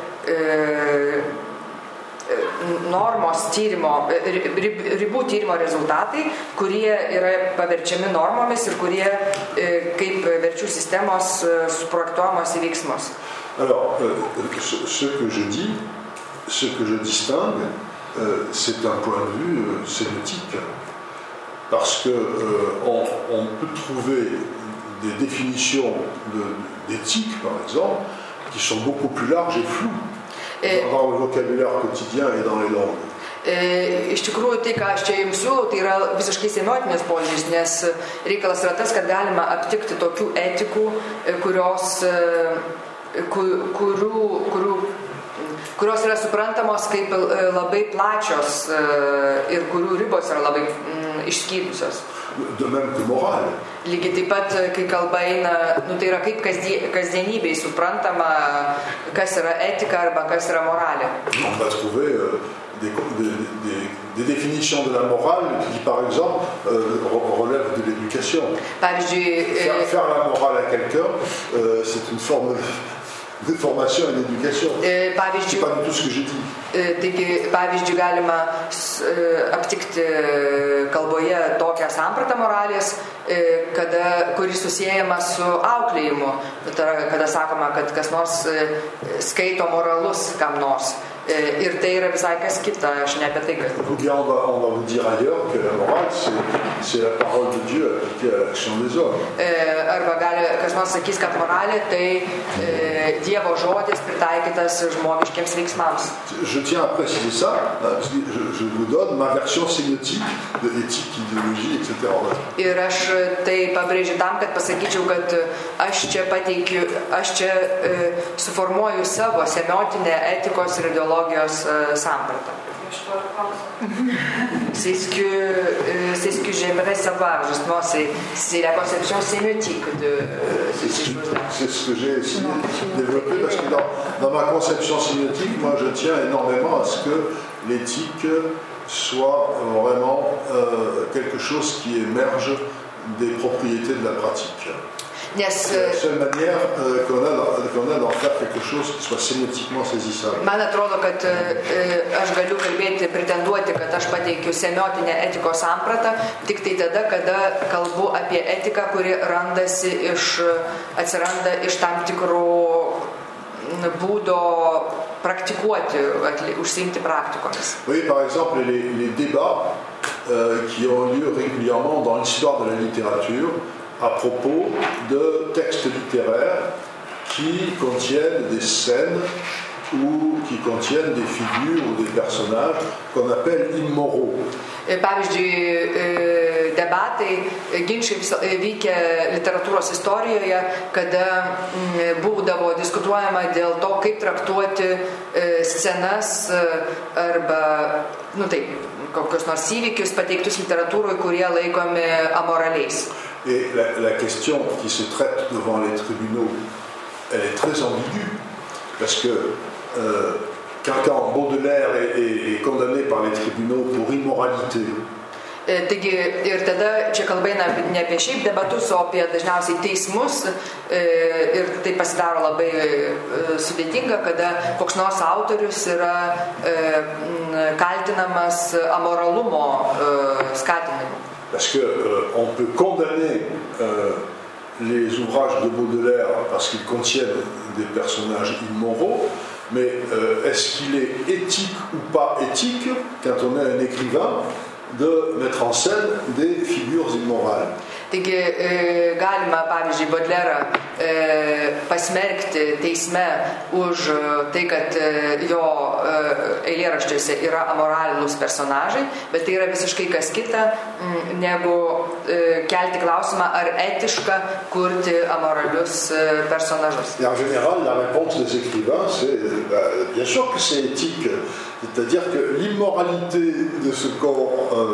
normos tyrimo, ribų tyrimo rezultatai, kurie yra paverčiami normomis ir kurie kaip verčių sistemos suprojektuojamos į veiksmus. Alors, ce que je dis, ce que je distingue, c'est un point de vue sémiotique. Parce qu'on peut trouver des définitions d'éthique, par exemple, qui sont beaucoup plus larges et floues dans le vocabulaire quotidien et dans les langues. Iš tikrųjų, tai, ką aš čia jums siūlau, tai yra visiškai semiotinės požiūris, nes reikalas yra tas, kad galima aptikti tokių etikų, kurios yra suprantamos kaip labai plačios ir kurių ribos yra labai išskyrusios. De même que morale. Lygiai taip pat, kai kalba eina, tai yra kaip kasdienybėj suprantama, kas yra etika arba kas yra moralė. On va trouver des définitions de la morale qui, par exemple, relèvent de l'éducation. Faire la morale à quelqu'un, c'est une forme de formation et d'éducation. C'est pas du tout ce que je dis. Taigi, pavyzdžiui, galima aptikti kalboje tokią sampratą moralės, kuris susiejama su auklėjimu. Kada sakoma, kad kas nors skaito moralus kam nors. Ir tai yra visai kas kita, aš ne apie tai kalbu. On va vous dire ailleurs que la morale, c'est la parole de Dieu appliquée à l'action des hommes. Arba gali kas nors sakys, kad moralė tai Dievo žodis pritaikytas žmogiškiems veiksmams. Je tiens à préciser ça, parce que je vous donne ma version sémiotique de l'éthique, idéologie, etc. Ir aš tai pabrėžiu tam, kad pasakyčiau, kad aš čia suformuoju savo semiotinę etikos ir ideologijos sampratą. C'est ce que j'aimerais savoir, justement, c'est la conception sémiotique de ces choses-là. C'est ce que j'ai essayé de développer, parce que dans ma conception sémiotique, moi je tiens énormément à ce que l'éthique soit vraiment quelque chose qui émerge des propriétés de la pratique. C'est la seule manière qu'on a d'en faire quelque chose qui soit sémiotiquement saisissable. Man atrodo, kad aš galiu pretenduoti, kad aš pateikiu semiotinę etikos sampratą tik tai tada, kada kalbu apie etiką, kuri atsiranda iš tam tikrų būdo praktikuoti, užsiimti praktikomis. Oui, par exemple, les débats qui ont lieu régulièrement dans l'histoire de la littérature à propos de textes littéraires qui contiennent des scènes ou qui contiennent des figures ou des personnages qu'on appelle immoraux. Pavyzdžiui, debatai, ginčiai vykę literatūros istorijoje, kada būdavo diskutuojama dėl to, kaip traktuoti scenas arba, kokius nors įvykius pateiktus literatūroje, kurie laikomi amoraliais. Et la question qui se traite devant les tribunaux, elle est très ambiguë, parce que quand Baudelaire est condamné par les tribunaux pour immoralité, Taigi ir tada čia kalba eina ne apie šiaip debatus, o apie dažniausiai teismus ir tai pasidaro labai sudėtinga, kada koks nors autorius yra kaltinamas amoralumo skatinimu. Parce que on peut condamner les ouvrages de Baudelaire parce qu'ils contiennent des personnages immoraux, mais est-ce qu'il est éthique ou pas éthique quand on est un écrivain de mettre en scène des figures immorales? Taigi galima, pavyzdžiui, Baudelaire'ą pasmerkti teisme už tai, kad jo eilėraščiuose yra amoralūs personažai, bet tai yra visiškai kas kita, negu kelti klausimą, ar etiška kurti amoralius personažus. Et en général, la réponse des écrivains, c'est bien sûr que c'est éthique. C'est-à-dire que l'immoralité de ce qu'on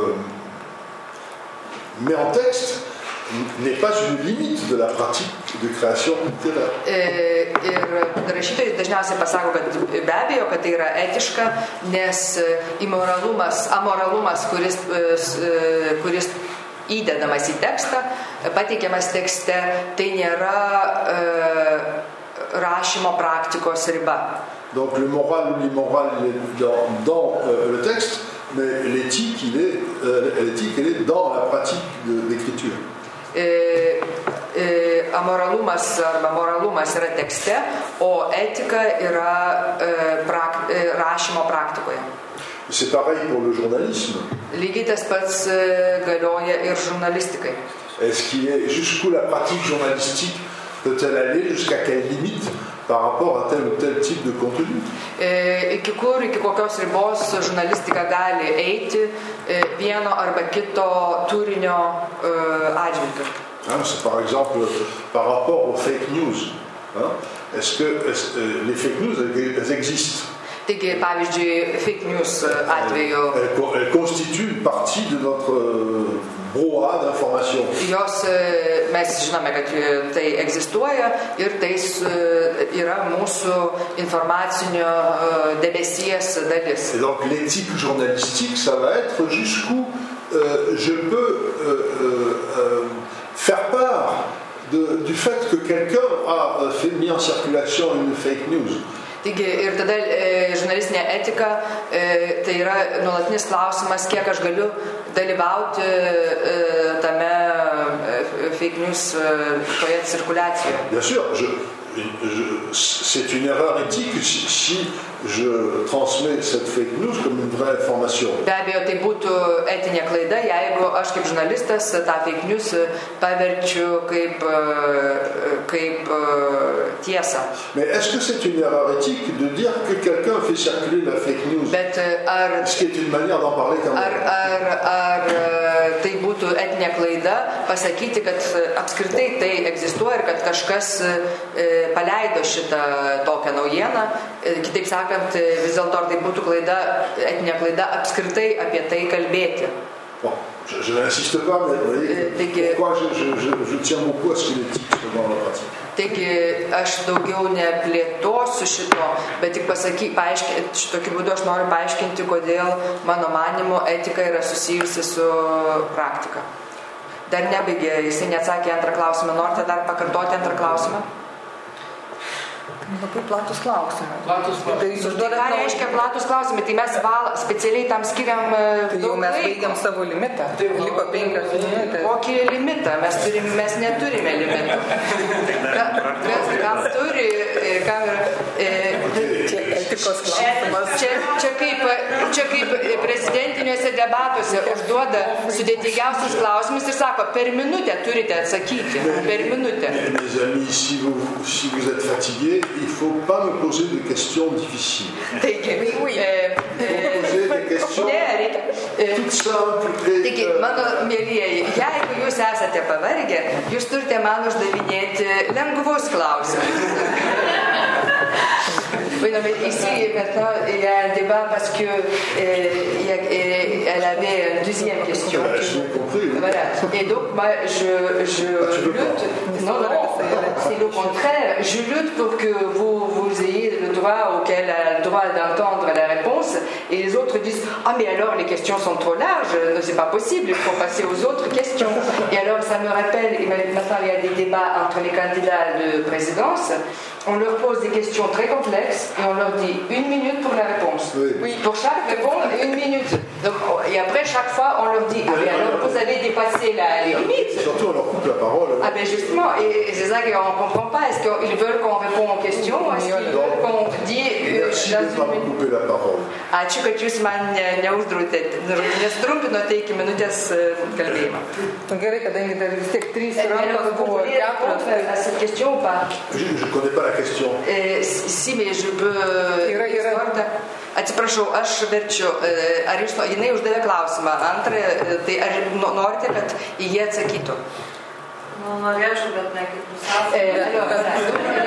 met en texte n'est pas une limite de la pratique de création littéraire. Ir rašytojai dažniausiai pasako, kad be abejo, kad tai yra etiška, nes amoralumas, kuris įdedamas į tekstą, pateikiamas tekste, tai nėra rašymo praktikos riba. Donc le moral ou l'immoral, il est dans le texte, mais l'éthique, elle est dans la pratique d'écriture. Amoralumas arba moralumas yra tekste, o etika yra rašymo praktikoje. C'est pareil pour le journalisme. Lygiai tas pats galioja ir žurnalistikai. Est-ce qu'il est jusqu'où la pratique journalistique peut-elle aller, jusqu'à quelle limite par rapport à tel ou tel type de contenu? Iki kokios ribos žurnalistika gali eiti vieno arba kito turinio atžvilgiu? C'est par exemple par rapport aux fake news. Est-ce que les fake news, elles existent? Taigi, pavyzdžiui, fake news atveju. Elles constituent une partie de notre brouhaha d'information. Mes žinome, kad tai egzistuoja ir tai yra mūsų informacinio debesies dalis. Et donc l'éthique journalistique, ça va être jusqu'où je peux faire part du fait que quelqu'un a mis en circulation une fake news. Taigi ir tada žurnalistinė etika, tai yra nuolatinis klausimas, kiek aš galiu dalyvauti tame fake news toje cirkuliacijoje. Bien sûr, c'est une erreur éthique si je transmets cette fake news comme une vraie information. Be abejo, tai būtų etinė klaida, jeigu aš kaip žurnalistas tą fake news paverčiu kaip tiesą. Mais est-ce que c'est une erreur éthique de dire que quelqu'un fait circuler la fake news? Ce qui est une manière d'en parler quand même. Ar tai būtų etinė klaida pasakyti, kad apskritai tai egzistuoja ir kad kažkas paleido šitą tokią naujieną? Kitaip sakant, vis dėlto ar tai būtų etinė klaida apskritai apie tai kalbėti? Bon, je n'insiste pas, mais vous voyez, pourquoi je tiens beaucoup à ce que l'éthique soit dans la pratique. Taigi, aš daugiau neplėtosiu šito, bet tik šitokiu būdu aš noriu paaiškinti, kodėl mano manymu etika yra susijusi su praktika. Dar nebaigė, jisai neatsakė antrą klausimą. Norite dar pakartoti antrą klausimą? Labai platus klausimai. Tai ką reiškia platus klausimai? Tai mes specialiai tam skiriam daug laiko. Mes baigiam savo limitą. Liko 5 minutės. Kokį limitą? Mes neturime limitą. Kam turi, kam čia etikos klausimas. Čia kaip prezidentiniuose debatuose užduoda sudėtingiausius klausimus ir sako, per minutę turite atsakyti. Per minutę. Mes amis, si vous êtes fatigués, il ne faut pas me poser de questions difficiles. Taigi, poser des questions toutes simples. Taigi, mano mielieji, jeigu jūs esate pavargę, jūs turite man uždavinėti lengvus klausimus. Oui, non, mais ici, maintenant, il y a un débat parce que elle avait une deuxième question. Je l'ai compris. Voilà. Et donc, moi, je lutte. Non, c'est le contraire. Je lutte pour que vous ayez le droit auquel a le droit d'entendre la réponse. Et les autres disent « Ah, mais alors les questions sont trop larges, c'est pas possible, il faut passer aux autres questions. » Et alors ça me rappelle, maintenant il y a des débats entre les candidats de présidence. On leur pose des questions très complexes et on leur dit 1 minute pour la réponse. Oui. Pour chaque réponse, 1 minute. Donc, et après, chaque fois, on leur dit, ah mais alors vous avez dépassé les limites. Et surtout, on leur coupe la parole. Ah ben justement, et c'est ça qu'on ne comprend pas. Est-ce qu'ils veulent qu'on réponde aux questions? Est-ce qu'ils veulent qu'on dise... Merci de ne pas me couper la parole. Ačiū, kad jūs man nestrumpinote iki minutės kalbėjimą. Gerai, kadangi dar vis tiek 3 rankos buvo 4. À cette question ou pas? Je ne connais pas la question. Si, mais je peux... Atsiprašau, aš verčiu. Ar jūs, jinai uždavė klausimą. Antrą, tai ar norite, kad į jį atsakytų? Norėčiau, bet ne kaip jūs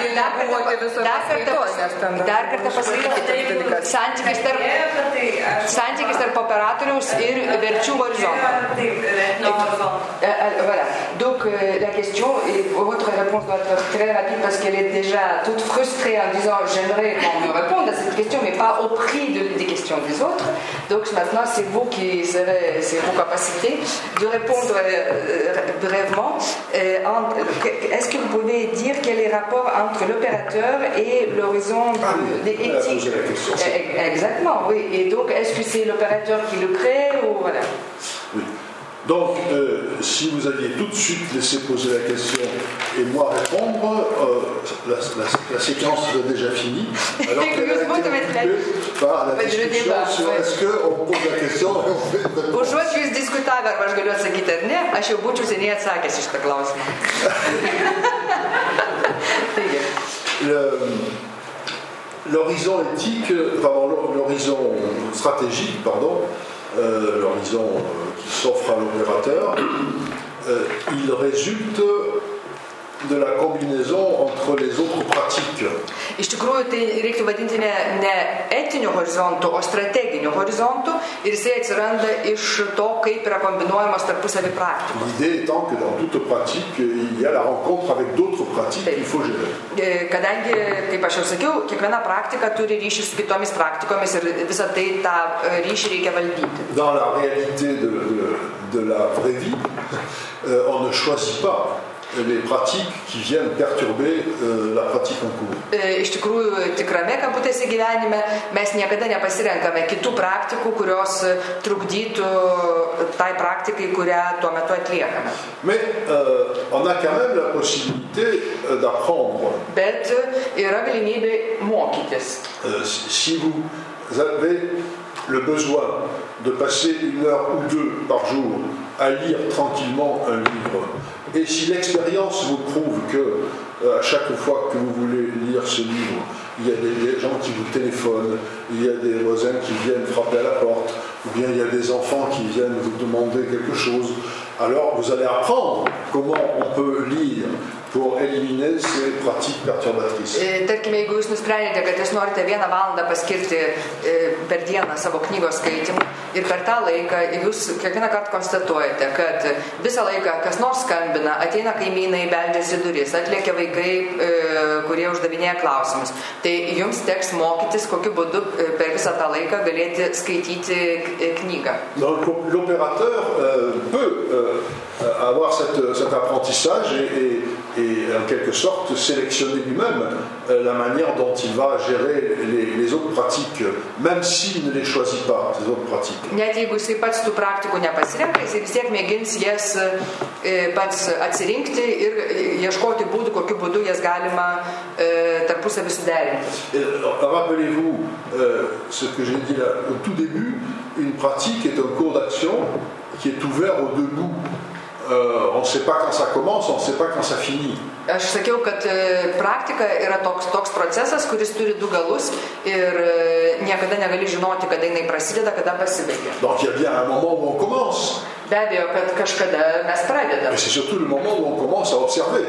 Dar kartą pasakykite, santykis tarp opératoriaus ir verčių horizonto. Voilà. Donc la question, et votre réponse doit être très rapide parce qu'elle est déjà toute frustrée en disant j'aimerais qu'on me réponde à cette question, mais pas au prix des questions des autres. Donc maintenant, c'est vous qui serez, c'est vos capacités de répondre brièvement. Est-ce que vous pouvez dire quel est le rapport entre l'opérateur et l'horizon des éthiques? Exactement, oui. Et donc, est-ce que c'est l'opérateur qui le crée ou voilà? Oui. Donc, si vous aviez tout de suite laissé poser la question et moi répondre, la séquence serait déjà finie. Alors qu'elle a été occupée par la discussion sur est-ce qu'on pose la question et on fait une réponse. Užuot jūs diskutavę, ar aš galiu atsakyti ar ne, aš jau būčiau seniai atsakęs iš tą klausimą. L'horizon éthique, l'horizon stratégique, pardon, l'horizon qui s'offre à l'opérateur, il résulte de la combinaison entre les autres pratiques. Iš tikrųjų, tai reiktų vadinti ne etiniu horizontu, o strateginiu horizontu ir jisai atsiranda iš to, kaip yra kombinuojamas tarpusavį praktikos. L'idée étant que dans toute pratique, il y a la rencontre avec d'autres pratiques qu'il faut gérer. Kadangi, kaip aš jau sakiau, kiekviena praktika turi ryšį su kitomis praktikomis ir visą tai tą ryšį reikia valdyti. Dans la réalité de la vraie vie, on ne choisit pas les pratiques qui viennent perturber la pratique en cours. Iš tikrųjų, tikrame kabutėse gyvenime mes niekada nepasirenkame kitų praktikų, kurios trukdytų tai praktikai, kurią tuo metu atliekame. Mais on a quand même la possibilité d'apprendre. Bet yra galimybė mokytis. Si vous avez le besoin de passer 1 heure ou 2 par jour à lire tranquillement un livre, et si l'expérience vous prouve que à chaque fois que vous voulez lire ce livre, il y a des gens qui vous téléphonent, il y a des voisins qui viennent frapper à la porte, ou bien il y a des enfants qui viennent vous demander quelque chose, alors vous allez apprendre comment on peut lire pour éliminer ces pratiques perturbatrices. Tarkime, jeigu jūs nusprendėte, kad jūs norite 1 valandą paskirti per dieną savo knygos skaitimui ir per tą laiką jūs kiekvieną kartą konstatuojate, kad visą laiką kas nors skambina, ateina kaimynai, beldžiasi duris, atlėkia vaikai, kurie uždavinėja klausimus. Tai jums teks mokytis, kokiu būdu per visą tą laiką galėti skaityti knygą. Donc l'opérateur peut avoir cet apprentissage et en quelque sorte sélectionner lui-même la manière dont il va gérer les autres pratiques, même s'il ne les choisit pas, ces autres pratiques. Net jeigu jisai pats tų praktikų nepasirenka, jisai vis tiek mėgins jas pats atsirinkti ir ieškoti būdų, kokiu būdu jas galima tarpusavį suderinti. Rappelez-vous ce que j'ai dit là au tout début, une pratique est un cours d'action qui est ouvert aux 2 bouts. On ne sait pas quand ça commence, on ne sait pas quand ça finit. Aš sakiau, kad praktika yra toks procesas, kuris turi 2 galus ir niekada negali žinoti, kada jinai prasideda, kada pasibaigia. Donc il y a bien un moment où on commence. Be abejo, kad kažkada mes pradedame. Mais c'est surtout le moment où on commence à observer.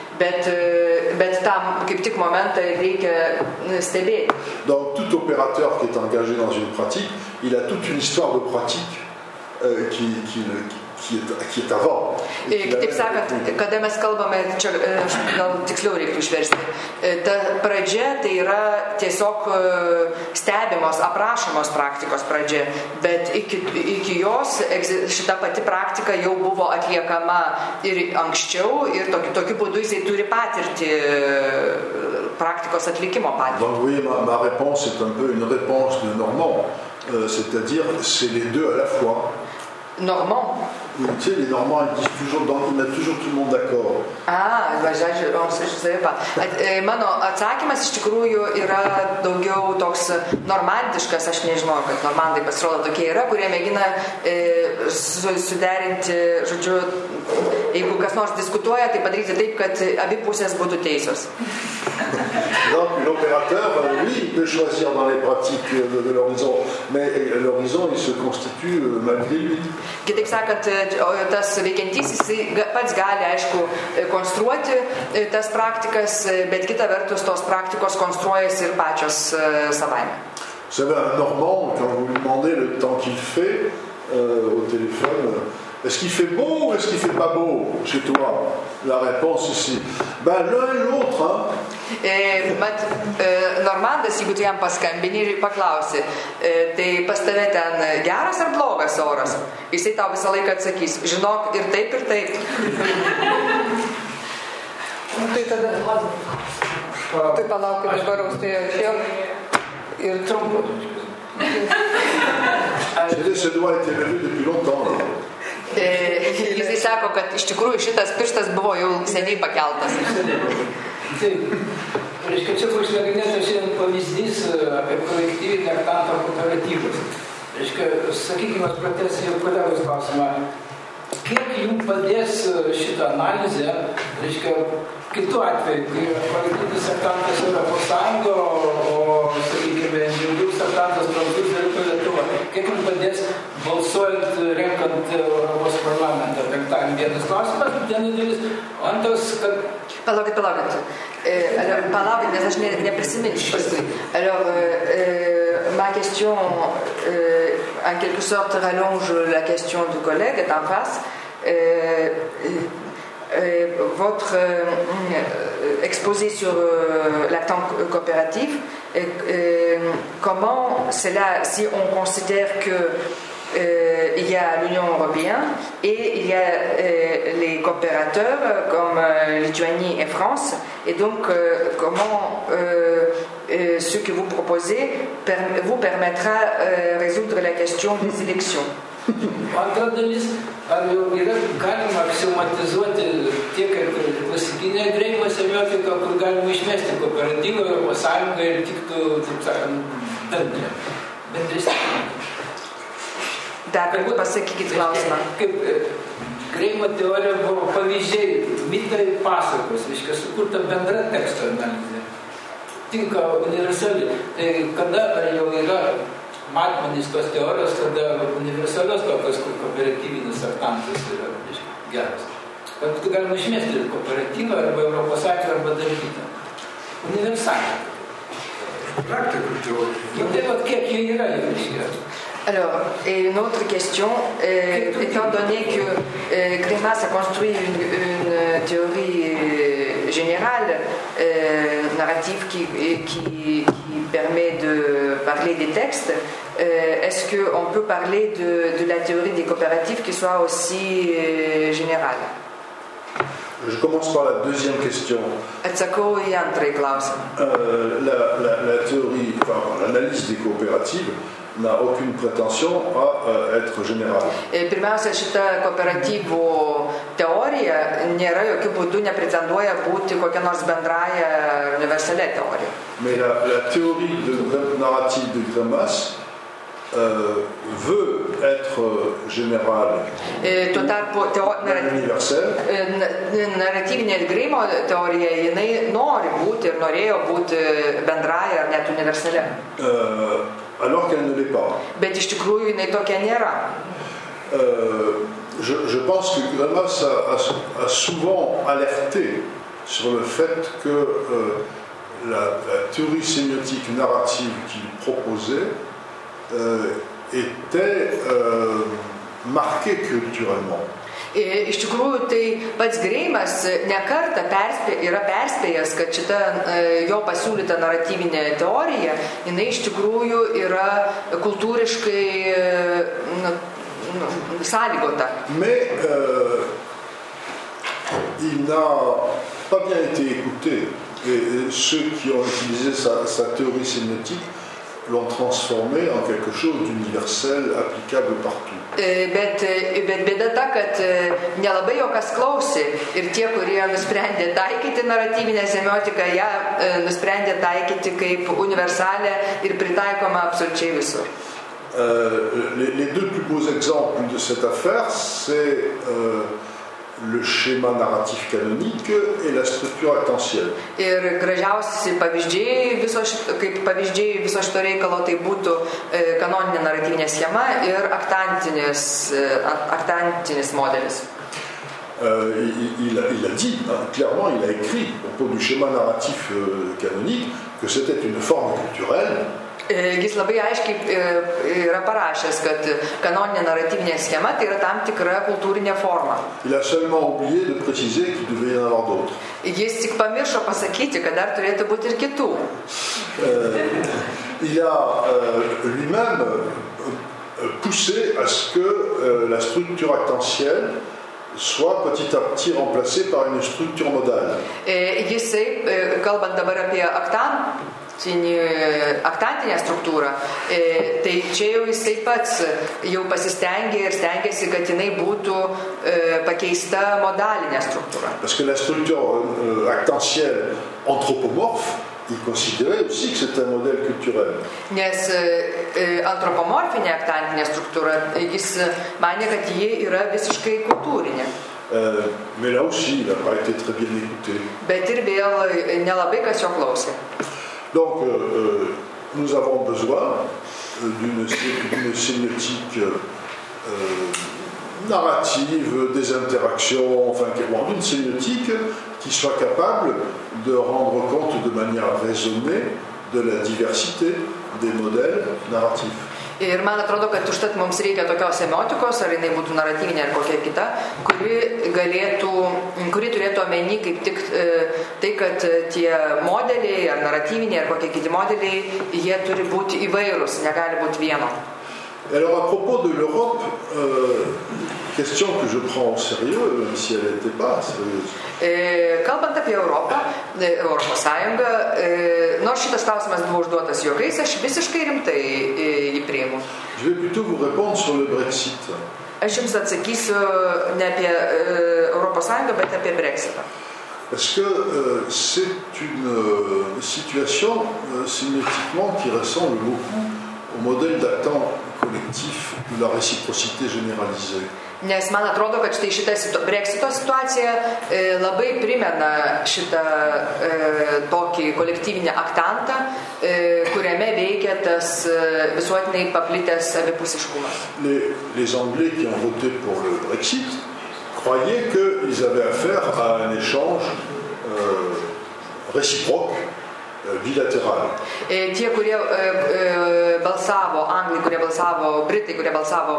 Bet tam kaip tik momentą reikia stebėti. Donc tout opérateur qui est engagé dans une pratique, il a toute une histoire de pratique qui est avant. Kitaip sakant, kada mes kalbame, čia gal tiksliau reiktų išversti, ta pradžia tai yra tiesiog stebimos, aprašomos praktikos pradžia, bet iki jos šita pati praktika jau buvo atliekama ir anksčiau ir tokiu būdu jisai turi patirti praktikos atlikimo patirtį. Donc vous voyez, ma réponse est un peu une réponse de Normand, c'est-à-dire c'est les deux à la fois. Normand. Tu sais, les Normands, ils disent toujours, ils mettent toujours tout le monde d'accord. Je savais pas. Mano atsakymas iš tikrųjų yra daugiau toks normandiškas, aš nežinau, kad normandai pasirodo tokie yra, kurie mėgina suderinti, žodžiu, jeigu kas nors diskutuoja, tai padaryti taip, kad abi pusės būtų teisios. Donc l'opérateur, oui, il peut choisir dans les pratiques de l'horizon, mais l'horizon, il se constitue malgré lui. Kitaip sakant, tas veikiantysis pats gali, aišku, konstruoti tas praktikas, bet kita vertus tos praktikos konstruojasi ir pačios savaime. Vous savez, un Normand, quand vous lui demandez le temps qu'il fait au téléphone, est-ce qu'il fait beau ou est-ce qu'il fait pas beau chez toi? La réponse ici. Ben l'un et l'autre, hein. Mat Normandas, jeigu tu jam paskambini ir paklausi, tai pas tave ten geras ar blogas oras, jisai tau visą laiką atsakys, žinok, ir taip, ir taip. Tai tada, tai palaukit, dabar austėjo išėjo ir trumpu. Ce doigt a été levé depuis longtemps. Jisai sako, kad iš tikrųjų šitas pirštas buvo jau seniai pakeltas. Taip, reiškia, čia buvo išnagrinėtas šiandien pavyzdys apie kolektyvinį aktanto kooperatyvus. Reiškia, sakykime, aš pratęsiu kolegos klausimą. Kiek jums padės šitą analizę, reiškia, kitu atveju, kai kolektyvinis aktantas Europos Sąjungo, o, sakykime, individualus aktantas Prancūzija ir Lietuva, kiek jums padės balsuojant, renkant Europos parlamentą? Vienas klausimas, vienas dalis, antras, kad... Palaukit. Palaukit, nes aš neprisiminsiu paskui. Alors, ma question, en quelque sorte, rallonge la question du collègue d'en face. Votre exposé sur l'actant coopératif, comment cela, si on considère que il y a l'Union européenne et il y a les coopérateurs comme Lituanie et France, et donc comment ce que vous proposez vous permettra de résoudre la question des élections. Antra dalis, ar jau yra galima aksimatizuoti tiek klasikinė greimo semiotika, kur galima išmesti kooperatyvą Europos Sąjungą ir tiktų, taip sakant, bendresnį. Dar kartą pasakykit klausimą. Kaip greimo teorija buvo pavyzdžiai, mitai pasakos, reiškia, sukurta bendra teksto analizė. Tinka universali. Tai kada ar jau yra matmenys tos teorijos, kada universalios tokios, kur kooperatyvinis aktantas yra geras. Kad tu galima išmesti kooperatyvą arba Europos Sąjungą arba dar kitą. Universalį. Praktikų teorija. Tai vat kiek jie yra jau iškia. Alors, et une autre question, étant donné que Greimas a construit une théorie générale, narrative qui permet de parler des textes, est-ce qu'on peut parler de la théorie des coopératives qui soit aussi générale? Je commence par la deuxième question. La théorie, l'analyse des coopératives n'a aucune prétention à être générale. Pirmiausia, šita kooperatyvų teorija nėra jokių būdų nepretenduoja būti kokia nors bendraja universalia teorija. Mais la théorie narrative de Greimas veut être générale, universelle. Naratyvinė Greimo teorija, jinai nori būti ir norėjo būti bendraja ar net universalia. Alors qu'elle ne l'est pas. Bet iš tikrųjų jinai tokia nėra. Je pense que Greimas a souvent alerté sur le fait que la théorie sémiotique narrative qu'il proposait était marqué culturellement. Iš tikrųjų, tai pats Greimas nekartą yra perspėjęs, kad šita jo pasiūlyta naratyvinė teorija, jinai iš tikrųjų yra kultūriškai sąlygota. Mais il n'a pas bien été écouté. Et ceux qui ont utilisé sa théorie sémiotique l'ont transformé en quelque chose d'universel, applicable partout. Bet bėda ta, kad nelabai jo kas klausė ir tie, kurie nusprendė taikyti naratyvinę semiotiką, ją nusprendė taikyti kaip universalę ir pritaikomą absoliučiai visur. Les deux plus beaux exemples de cette affaire, c'est le schéma narratif canonique et la structure actantielle. Ir gražiausi pavyzdžiai viso šito reikalo tai būtų kanoninė naratyvinė schema ir aktantinis modelis. Il a dit, clairement, il a écrit au propos du schéma narratif canonique que c'était une forme culturelle. Jis labai aiškiai yra parašęs, kad kanoninė naratyvinė schema tai yra tam tikra kultūrinė forma. Il a seulement oublié de préciser qu'il devait y en avoir d'autres. Jis tik pamiršo pasakyti, kad dar turėtų būti ir kitų. Il a lui-même poussé à ce que la structure actantielle soit petit à petit remplacée par une structure modale. Jisai, kalbant dabar apie aktantinę struktūrą, tai čia jau jisai pats jau pasistengė ir stengiasi, kad jinai būtų pakeista modalinė struktūra. Parce que la structure actantielle anthropomorphe, il considérait aussi que c'était un modèle culturel. Nes antropomorfinė aktantinė struktūra, jis manė, kad ji yra visiškai kultūrinė. Mais là aussi, il n'a pas été très bien écouté. Bet ir vėl nelabai kas jo klausė. Donc, nous avons besoin d'une sémiotique narrative, des interactions, enfin, d'une sémiotique qui soit capable de rendre compte de manière raisonnée de la diversité des modèles narratifs. Ir man atrodo, kad užtat mums reikia tokios semiotikos, ar jinai būtų naratyvinė ar kokia kita, kuri turėtų omeny kaip tik tai, kad tie modeliai, ar naratyviniai, ar kokie kiti modeliai, jie turi būti įvairūs, negali būti vieno. Alors, à propos de l'Europe, question que je prends au sérieux, même si elle n'était pas sérieuse. Kalbant apie Europos Sąjungą, nors šitas klausimas buvo užduotas juokais, aš visiškai rimtai jį priimu. Je vais plutôt vous répondre sur le Brexit. Aš jums atsakysiu ne apie Europos Sąjungą, bet apie Brexitą. Parce que c'est une situation sémiotiquement qui ressemble beaucoup au modèle d'actant collectif de la réciprocité généralisée. Nes man atrodo, kad šitą Brexito situaciją labai primena šitą tokį kolektyvinį aktantą, kuriame veikia tas visuotinai paplitęs abipusiškumas. Les Anglais qui ont voté pour le Brexit croyaient qu'ils avaient affaire à un échange réciproque, bilatéral. Tie, kurie balsavo, anglai, kurie balsavo, britai, kurie balsavo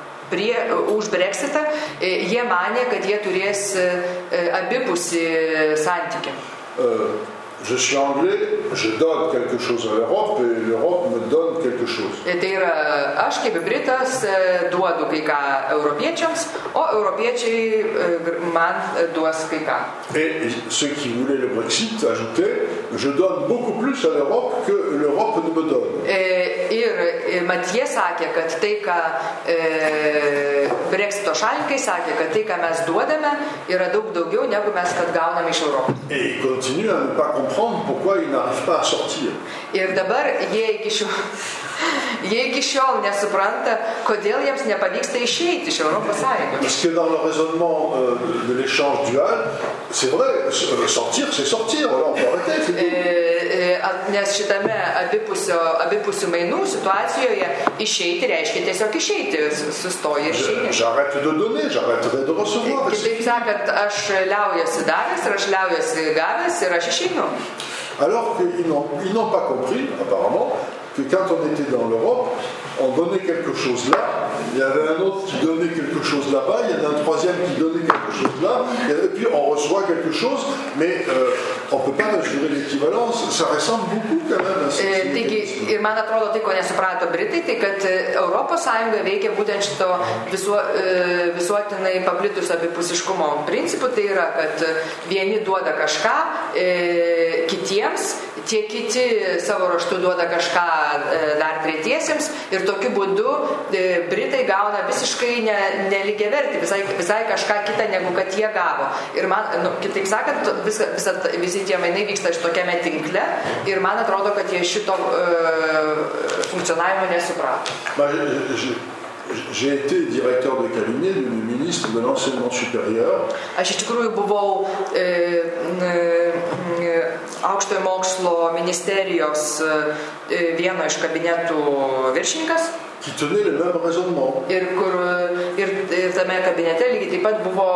už Brexitą, jie manė, kad jie turės abipusį santykį. Je suis anglais, je donne quelque chose à l'Europe et l'Europe me donne quelque chose. Tai yra, aš kaip Britas duodu kai ką europiečiams, o europiečiai man duos kai ką. Et ceux qui voulaient le Brexit ajoutaient, je donne beaucoup plus à l'Europe que l'Europe ne me donne. Ir mat jie sakė, kad tai, ką Brexito šalininkai sakė, kad tai, ką mes duodame, yra daug daugiau, negu mes kad gauname iš Europos. Et ils continuent à ne pas comprendre pourquoi ils n'arrivent pas à sortir. Ir dabar jie iki šiol nesupranta, kodėl jiems nepavyksta išeiti iš Europos Sąjungos. Parce que dans le raisonnement de l'échange dual, c'est vrai, sortir, c'est sortir, alors on peut arrêter. Nes šitame abipusių mainų situacijoje išeiti reiškia tiesiog išeiti, sustoja ir išeiti. J'arrête de donner, j'arrêterai de recevoir. Kitaip sakant, aš liaujuosi davęs ir aš liaujuosi gavęs ir aš išeinu. Alors qu'ils n'ont pas compris, apparemment, que quand on était dans l'Europe, on donnait quelque chose là il y avait un autre qui donnait quelque chose là-bas, il y en a un troisième qui donnait quelque chose là, et puis on reçoit quelque chose, mais on ne peut pas mesurer l'équivalence, ça ressemble beaucoup quand même à ça. Taigi, ir man atrodo, tai, ko nesuprato Britai, tai kad Europos Sąjunga veikia būtent šito visuotinai paplitusio abipusiškumo principų, tai yra, kad vieni duoda kažką kitiems, tie kiti savo raštu duoda kažką dar tretiesiems ir tokiu būdu Britai gauna visiškai nelygiavertį, visai kažką kitą, negu kad jie gavo. Ir man, kitaip sakant, visi tie mainai vyksta šitokiame tinkle ir man atrodo, kad jie šito funkcionavimo nesuprato. J'ai été directeur de cabinet du ministre de l'enseignement supérieur. Aš iš tikrųjų buvau aukštojo mokslo ministerijos vieno iš kabinetų viršininkas. Qui tenait le même raisonnement. Ir tame kabinete lygiai taip pat buvo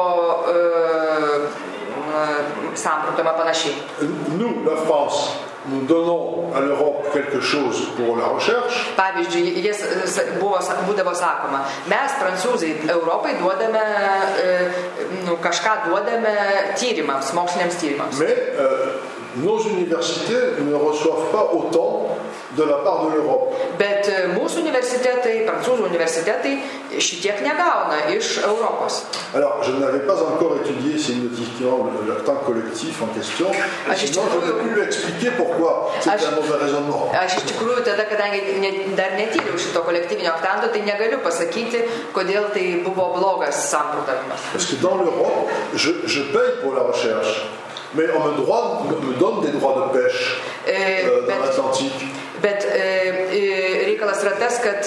samprotama panašiai. Nous, la France, nous donnons à l'Europe quelque chose pour la recherche. Pavyzdžiui, būdavo sakoma, mes, prancūzai, Europai duodame, kažką duodame tyrimams, moksliniams tyrimams. Mais nos universités ne reçoivent pas autant de la part de l'Europe. Bet mūsų universitetai, prancūzų universitetai šitiek negauna iš Europos. Alors, je n'avais pas encore étudié significativement le temps collectif en question, sinon j'aurais pu lui expliquer pourquoi c'était un mauvais raisonnement. Aš iš tikrųjų tada, kadangi dar netyriau šito kolektyvinio aktanto, tai negaliu pasakyti, kodėl tai buvo blogas samprotavimas. Parce que dans l'Europe, je paye pour la recherche, mais on me donne des droits de pêche dans l'Atlantique. Bet reikalas yra tas, kad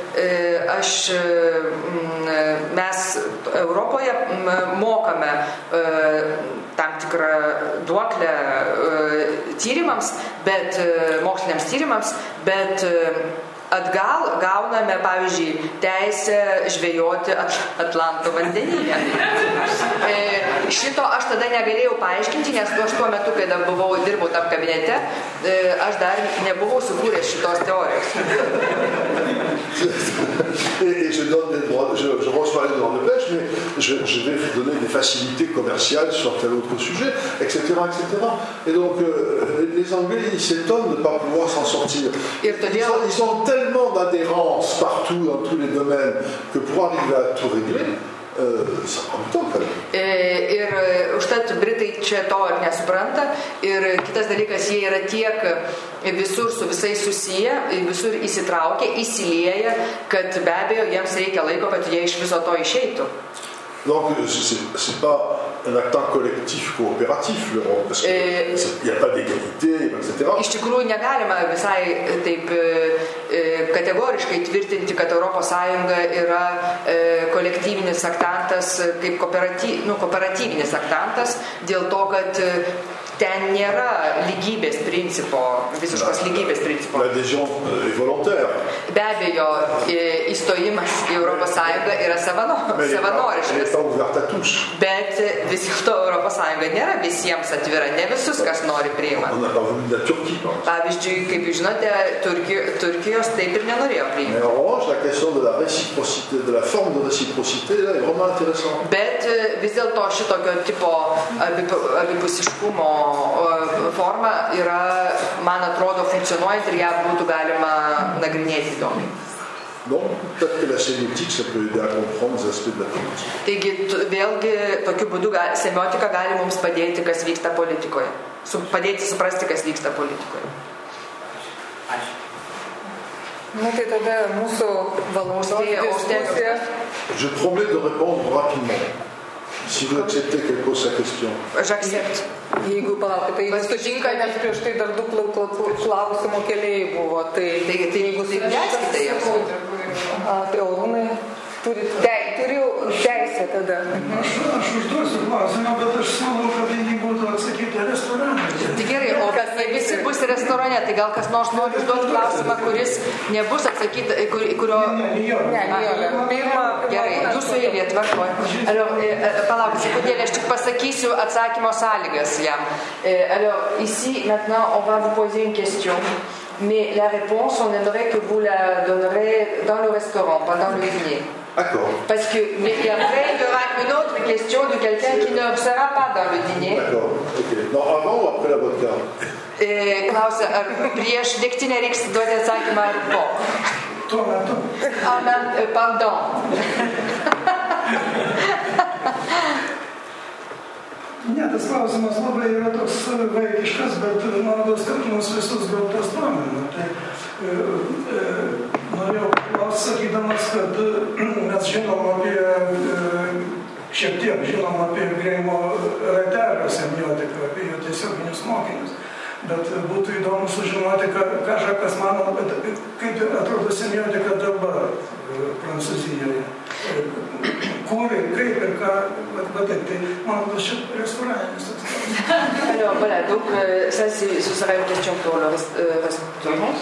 mes Europoje mokame tam tikrą duoklę tyrimams, bet moksliniams tyrimams, bet atgal gauname, pavyzdžiui, teisę žvejoti Atlanto vandenyne. Šito aš tada negalėjau paaiškinti, nes aš tuo metu, kai dirbau tam kabinete, aš dar nebuvau sukūręs šitos teorijos. Et je reçois les droits de pêche, mais je vais donner des facilités commerciales sur tel autre sujet, etc. etc. Et donc, les Anglais, ils s'étonnent de ne pas pouvoir s'en sortir. Ils ont tellement d'adhérence partout, dans tous les domaines, que pour arriver à tout régler, ça prend du temps quand même. Ir užtat Britai čia to ir nesupranta. Ir kitas dalykas, jie yra tiek visur su visais susiję, visur įsitraukia, įsilieja, kad be abejo jiems reikia laiko, kad jie iš viso to išeitų. Donc, c'est pas un actant collectif coopératif, l'Europe, parce qu'il n'y a pas d'égalité, etc. Iš tikrųjų negalima visai taip kategoriškai tvirtinti, kad Europos Sąjunga yra kolektyvinis aktantas, kaip kooperatyvinis aktantas, dėl to, kad ten nėra lygybės principo, visiškos lygybės principo. L'adhésion est volontaire. Be abejo, įstojimas į Europos Sąjungą yra savanoriškas. Bet vis dėlto Europos Sąjunga nėra visiems atvira, ne visus, kas nori priima. Pavyzdžiui, kaip jūs žinote, Turkijos taip ir nenorėjo priimti. Mais en revanche, la question de la réciprocité, de la forme de réciprocité, là, est vraiment intéressante. Bet vis dėlto šitokio tipo abipusiškumo forma yra, man atrodo, funkcionuojant ir ją būtų galima nagrinėti įdomiai. Donc, peut-être que la sémiotique, ça peut aider à comprendre les aspects de la politique. Taigi, vėlgi, tokiu būdu semiotika gali mums padėti, kas vyksta politikoje. Padėti suprasti, kas vyksta politikoje. Tai tada mūsų valandos diskusija. Je promets de répondre rapidement. Si vous acceptez qu'elle pose sa question. J'accepte. Jeigu palaukite, tai jūs sutinka, nes prieš tai dar du klausimų keliai buvo. Tai jeigu leiskite jiems. Tai Arūnai turiu teisę tada. Aš užduosiu klausimą, bet aš siūlau, kad jį būtų atsakyti restorane. Tai gerai, o kai visi bus restorane, tai gal kas nors nori užduoti klausimą, kuris nebus atsakyti, kurio... Pirma, gerai, jūsų eilė, tvarkoj. Palauk, sekundėlė, aš tik pasakysiu atsakymo sąlygas jam. Alors, ici, maintenant, on va vous poser une question. mais la réponse, on aimerait que vous la donnerez dans le restaurant, pendant le dîner. D'accord. Parce que, mais après, il y aura une autre question de quelqu'un qui ne sera pas dans le dîner. D'accord, ok. Non, avant ou après la vodka? Klausia, ar prieš degtinę reiks duoti atsakymą ar po? Tuo metu. Pardon. Ne, tas klausimas labai yra toks vaikiškas, bet man rodos, kad mus visus gal tas domina. Tai norėjau sakydamas, kad mes žinom apie, šiek tiek žinom apie Greimo ratelio semiotiką, apie jo tiesioginius mokinius. Bet būtų įdomu sužinoti, ką Žakas mano, kaip atrodo semiotika dabar Prancūzijoje. Kur, kaip ir ką, bet taip, tai man atrodo šit restoraninis atstovas. Alors voilà, donc ça ce sera une question pour le restaurant.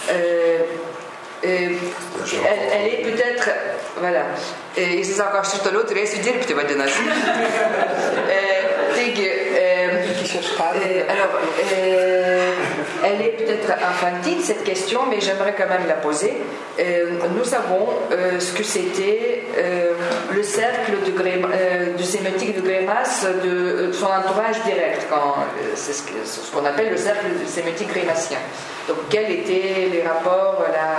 Elle est peut-être, voilà, jis sako, aš ir toliau turėsiu dirbti, vadinasi. Taigi, alors, elle est peut-être infantile cette question, mais j'aimerais quand même la poser. Nous savons ce que c'était le cercle de sémiotique de Greimas, de son entourage direct, c'est ce qu'on appelle le cercle de sémiotique greimasien. Donc, quels étaient les rapports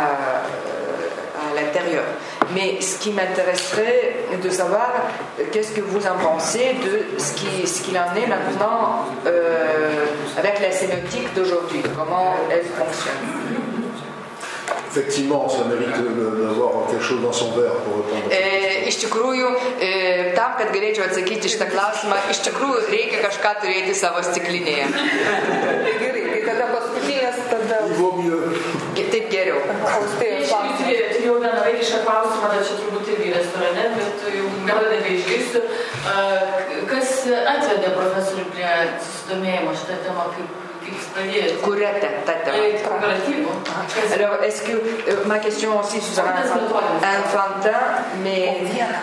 à l'intérieur. Mais ce qui m'intéresserait de savoir, qu'est-ce que vous en pensez de ce qu'il en est maintenant avec la sémiotique d'aujourd'hui, comment elle fonctionne. Effectivement, ça mérite d'avoir quelque chose dans son verre pour répondre. Iš tikrųjų, tam, kad galėčiau atsakyti šitą klausimą, iš tikrųjų reikia kažką turėti savo stiklinėje. Gerai, tai tada paskutinės, tada... Taip geriau. Jau vieną vaikišką klausimą, dar čia turbūt irgi restorane, bet jau gal nebeišgirsiu. Kas atvedė profesorių prie susidomėjimo šitą temą, kaip Kuria ta Alors, est-ce que ma question aussi sera enfantin, mais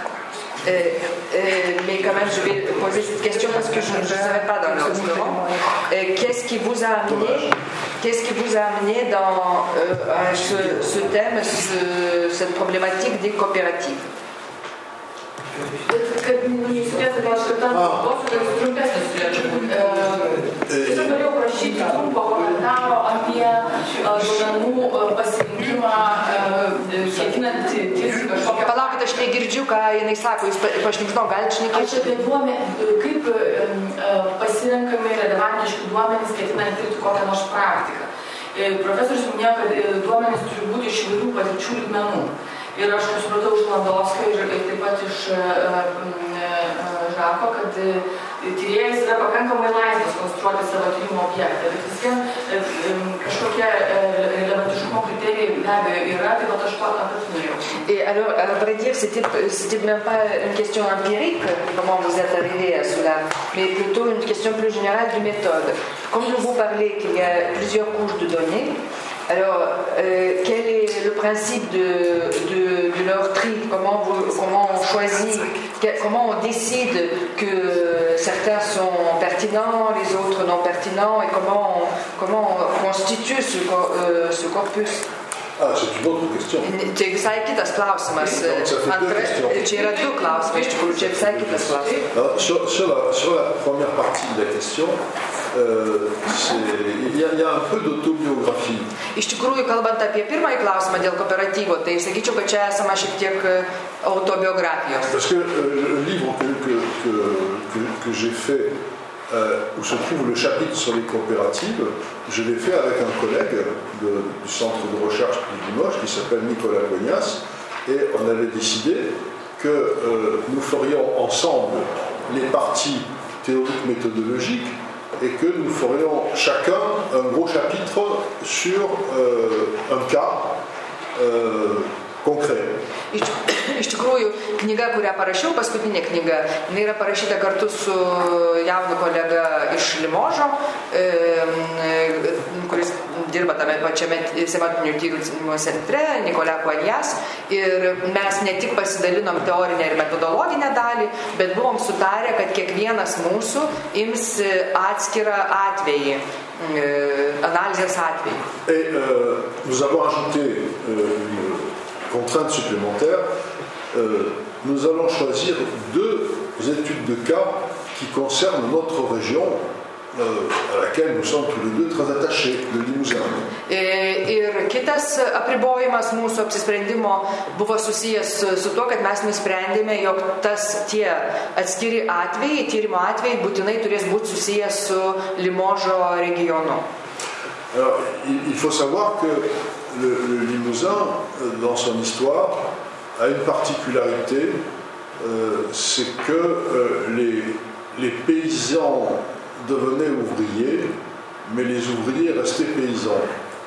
quand même je vais poser cette question parce que je ne savais pas dans le restaurant. Qu'est-ce qui vous a amené dans ce thème, cette problématique des coopératives? Kad neįsipėtų gal šitam posūdės trumpesnis turėtų būti. Tiesiog norėjau prašyti trumpo komentaro apie duomenų pasirinkimą ketinant tirti kažkokią... Palaukite, aš negirdžiu, ką jinai sako, jūs pašnipždom, galite šnekėti? Aš apie duomenį, kaip pasirenkami relevantiški duomenys ketinant tirti kokią nors praktiką. Profesorius minėjo, kad duomenys turi būti iš įvairių patirčių lygmenų. Ir aš supratau iš Landovskio ir taip pat iš Žako, kad tyrėjas yra pakankamai laisvas konstruoti savo tyrimo objektą. Bet vis vien kažkokie relevantiškumo kriterijai be abejo yra, tai vat aš to norėjau. Et alors, à vrai dire, c'était même pas une question empirique, comment vous êtes arrivé à cela, mais plutôt une question plus générale de méthode. Comme vous parlez qu'il y a plusieurs couches de données, alors, quel est le principe de leur tri? Comment on choisit, comment on décide que certains sont pertinents, les autres non pertinents, et comment on constitue ce corpus? Ah, c'est une autre question. Tai visai kitas klausimas. Čia yra du klausimai, iš tikrųjų, čia visai kitas klausimas. Sur la première partie de la question, il y a un peu d'autobiographie. Iš tikrųjų, kalbant apie pirmąjį klausimą dėl kooperatyvo, tai sakyčiau, kad čia esama šiek tiek autobiografijos. Parce que le livre que j'ai fait, où se trouve le chapitre sur les coopératives, je l'ai fait avec un collègue du centre de recherche de Limoges qui s'appelle Nicolas Cognas, et on avait décidé que nous ferions ensemble les parties théoriques méthodologiques et que nous ferions chacun un gros chapitre sur un cas concret. Iš tikrųjų, knyga, kurią parašiau, paskutinė knyga, jinai yra parašyta kartu su jaunu kolega iš Limožo, kuris dirba tame pačiame semantinių tyrimų centre, Nicolas Poirias, ir mes ne tik pasidalinom teorinę ir metodologinę dalį, bet buvom sutarę, kad kiekvienas mūsų ims atskirą atvejį, analizės atvejį. Et nous avons ajouté une contrainte supplémentaire. Nous allons choisir 2 études de cas qui concernent notre région à laquelle nous sommes tous les deux très attachés, le Limousin. Ir kitas apribojimas mūsų apsisprendimo buvo susijęs su tuo, kad mes nusprendėme, jog tie atskiri atvejai, tyrimo atvejai būtinai turės būti susijęs su Limožo regionu. Alors, il faut savoir que le Limousin, dans son histoire, a une particularité, c'est que les paysans devenaient ouvriers, mais les ouvriers restaient paysans.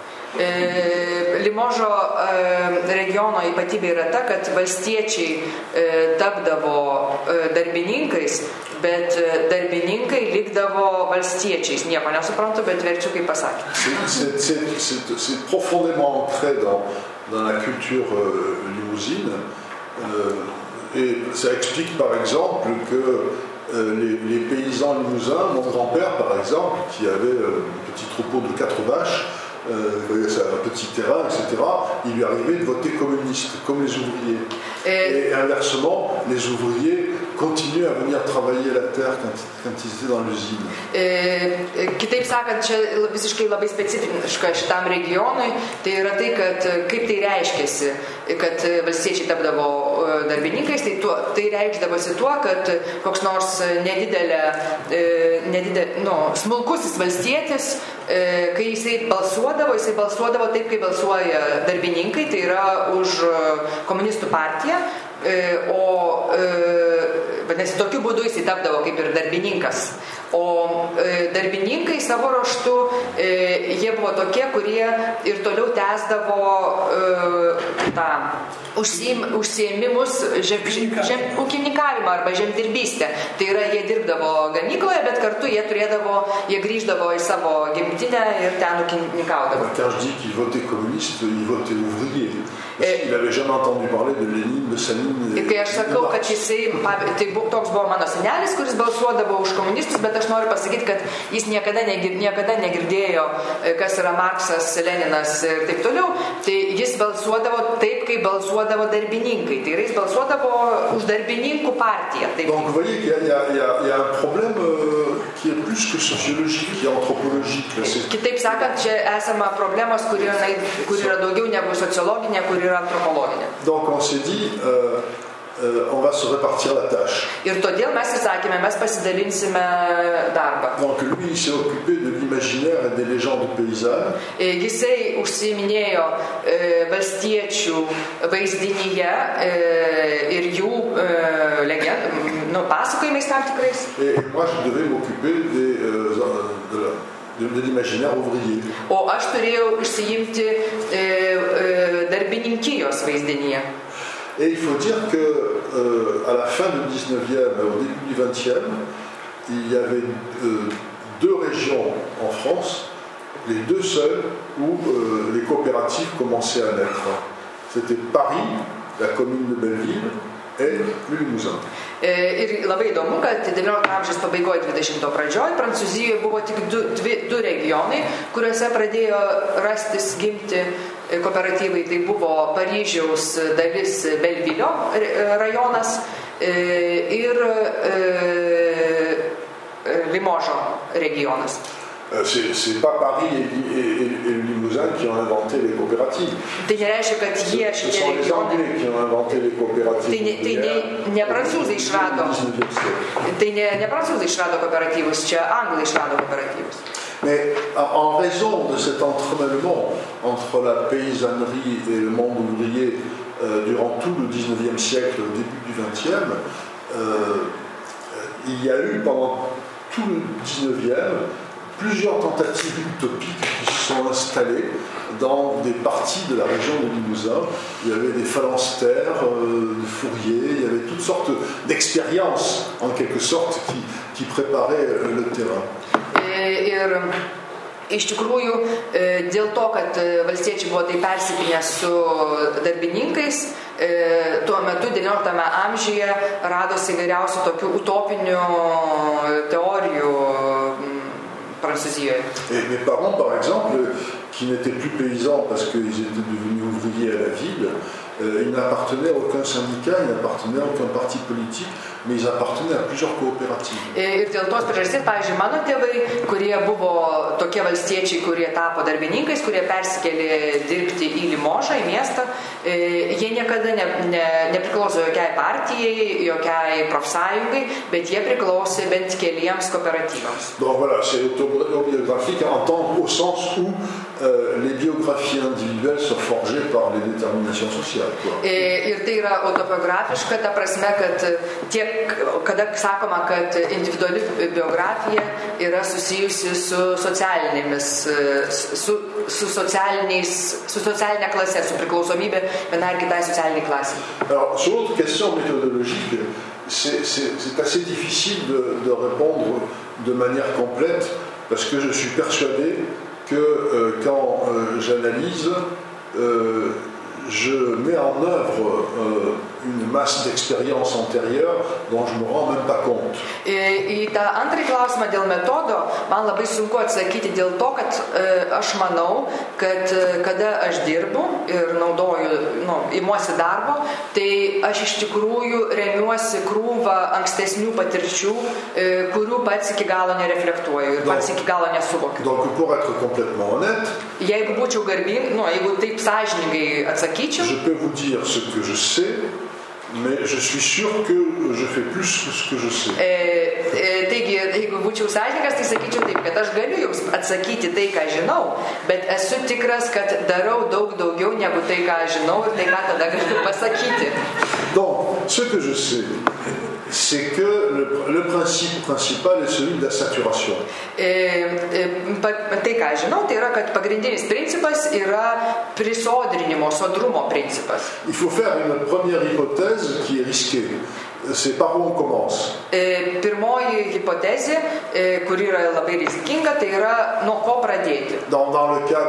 Limožo regiono ypatybė yra ta, kad valstiečiai tapdavo darbininkais, bet darbininkai likdavo valstiečiais. Nieko nesuprantu, bet verčiu kaip pasakė. C'est profondément ancré dans la culture limousine, et ça explique par exemple que les paysans limousins, mon grand-père par exemple, qui avait un petit troupeau de 4 vaches, un petit terrain, etc., il lui arrivait de voter communiste, comme les ouvriers. Et inversement, les ouvriers continuent à venir travailler la terre quand ils étaient dans l'usine. Kitaip sakant, čia visiškai labai specifiška šitam regionui, tai yra tai, kad kaip tai reiškėsi, kad valstiečiai tapdavo darbininkais, tai reikšdavosi tuo, kad koks nors smulkusis valstietis, kai jisai balsuodavo taip, kaip balsuoja darbininkai, tai yra už komunistų partiją, vadinasi, tokiu būdu jisai tapdavo kaip ir darbininkas. O darbininkai savo ruožtu, jie buvo tokie, kurie ir toliau tęsdavo tą užsiėmimus ūkininkavimą arba žemdirbystę. Tai yra, jie dirbdavo gamykloje, bet kartu jie grįždavo į savo gimtinę ir ten ūkininkaudavo. Quand je dis qu'il votait communiste, il votait ouvrier. Il n'avait jamais entendu parler de Lénine, de Staline. Ir kai aš sakau, kad jisai, tai toks buvo mano senelis, kuris balsuodavo už komunistus, bet aš noriu pasakyti, kad jis niekada negirdėjo, kas yra Marksas, Leninas ir taip toliau. Tai jis balsuodavo taip, kaip balsuodavo darbininkai. Tai yra, jis balsuodavo už darbininkų partiją. Taip. Donc vous voyez qu'il y a un problème qui est plus que sociologique, qui est anthropologique. Kitaip sakant, čia esama problemos, kuri yra daugiau negu sociologinė, kuri yra antropologinė. Donc on s'est dit, on va se répartir la tâche. Ir todėl mes įsakėme, mes pasidalinsime darbą. Donc lui, il s'est occupé de l'imaginaire et des légendes paysannes. Jisai užsiiminėjo valstiečių vaizdinyje ir jų pasakojimais tam tikrais. Et moi, je devais m'occuper de l'imaginaire ouvrier. O aš turėjau užsiimti darbininkijos vaizdinyje. Et il faut dire que à la fin du 19e et au début du 20e, il y avait 2 régions en France, les 2 seules où les coopératives commençaient à naître. C'était Paris, la commune de Belleville, et le Limousin. Ir labai įdomu, kad 19 amžiaus pabaigoje 20 pradžioje Prancūzijoje buvo tik 2 regionai, kuriuose pradėjo rastis gimti kooperatyvai. Tai buvo Paryžiaus dalis Belvilio rajonas ir Limožo regionas. C'est pas Paris et le Limousin qui ont inventé les coopératives. Tai nereiškia, kad jie Ce sont les Anglais qui ont inventé les coopératives. Tai ne prancūzai išrado. Tai ne prancūzai išrado kooperatyvus, čia anglai išrado kooperatyvus. Mais en raison de cet entremêlement entre la paysannerie et le monde ouvrier durant tout le 19e siècle, au début du 20e, il y a eu pendant tout le 19e plusieurs tentatives utopiques qui se sont installés dans des parties de la région de Limousin. Il y avait des phalanstères, de fourriers, il y avait toutes sortes d'expériences, en quelque sorte, qui préparaient le terrain. Iš tikrųjų, dėl to, kad valstiečiai buvo taip persipinę su darbininkais, tuo metu XIX amžiuje radosi įvairiausių tokių utopinių teorijų Prancūzijoje. Et mes parents, par exemple, qui n'étaient plus paysans parce qu'ils étaient devenus ouvriers à la ville, ils n'appartenaient à aucun syndicat, ils n'appartenaient à aucun parti politique, mais ils appartenaient à plusieurs coopératives. Ir dėl tos priežasties, pavyzdžiui, mano tėvai, kurie buvo tokie valstiečiai, kurie tapo darbininkais, kurie persikėlė dirbti į Limožą, į miestą, jie niekada nepriklauso jokiai partijai, jokiai profsąjungai, bet jie priklausė bent keliems kooperatyvams. Donc voilà, c'est autobiographique au sens où les biographies individuelles sont forgées par les déterminations sociales. Ir tai yra autobiografiška, ta prasme, kad tiek, kada sakoma, kad individuali biografija yra susijusi su socialinėmis, su socialinė klase, su priklausomybė vienai ar kitai socialiniai klasei. Alors, sur l'autre question méthodologique, c'est assez difficile de répondre de manière complète parce que je suis persuadé que quand j'analyse, je mets en œuvre une masse d'expériences antérieures dont je ne me rends même pas compte. Į tą antrąjį klausimą dėl metodo man labai sunku atsakyti dėl to, kad aš manau, kad kada aš dirbu ir imuosi darbo, tai aš iš tikrųjų remiuosi krūvą ankstesnių patirčių, kurių pats iki galo nereflektuoju ir pats iki galo nesuvokiu. Donc pour être complètement honnête, jeigu būčiau jeigu taip sąžiningai atsakyčiau, je peux vous dire ce que je sais, mais je suis sûr que je fais plus que ce que je sais. Taigi, jeigu būčiau sąžininkas, tai sakyčiau taip, kad aš galiu jums atsakyti tai, ką žinau, bet esu tikras, kad darau daug daugiau negu tai, ką žinau ir tai, ką tada galiu pasakyti. Donc, ce que je sais, c'est que le principe principal est celui de la saturation. Tai, ką žinau, tai yra, kad pagrindinis principas yra prisodrinimo, sodrumo principas. Il faut faire une première hypothèse qui est risquée. C'est par où on commence. Pirmoji hipotezė, kuri yra labai rizikinga, tai yra nuo ko pradėti. Dans le cas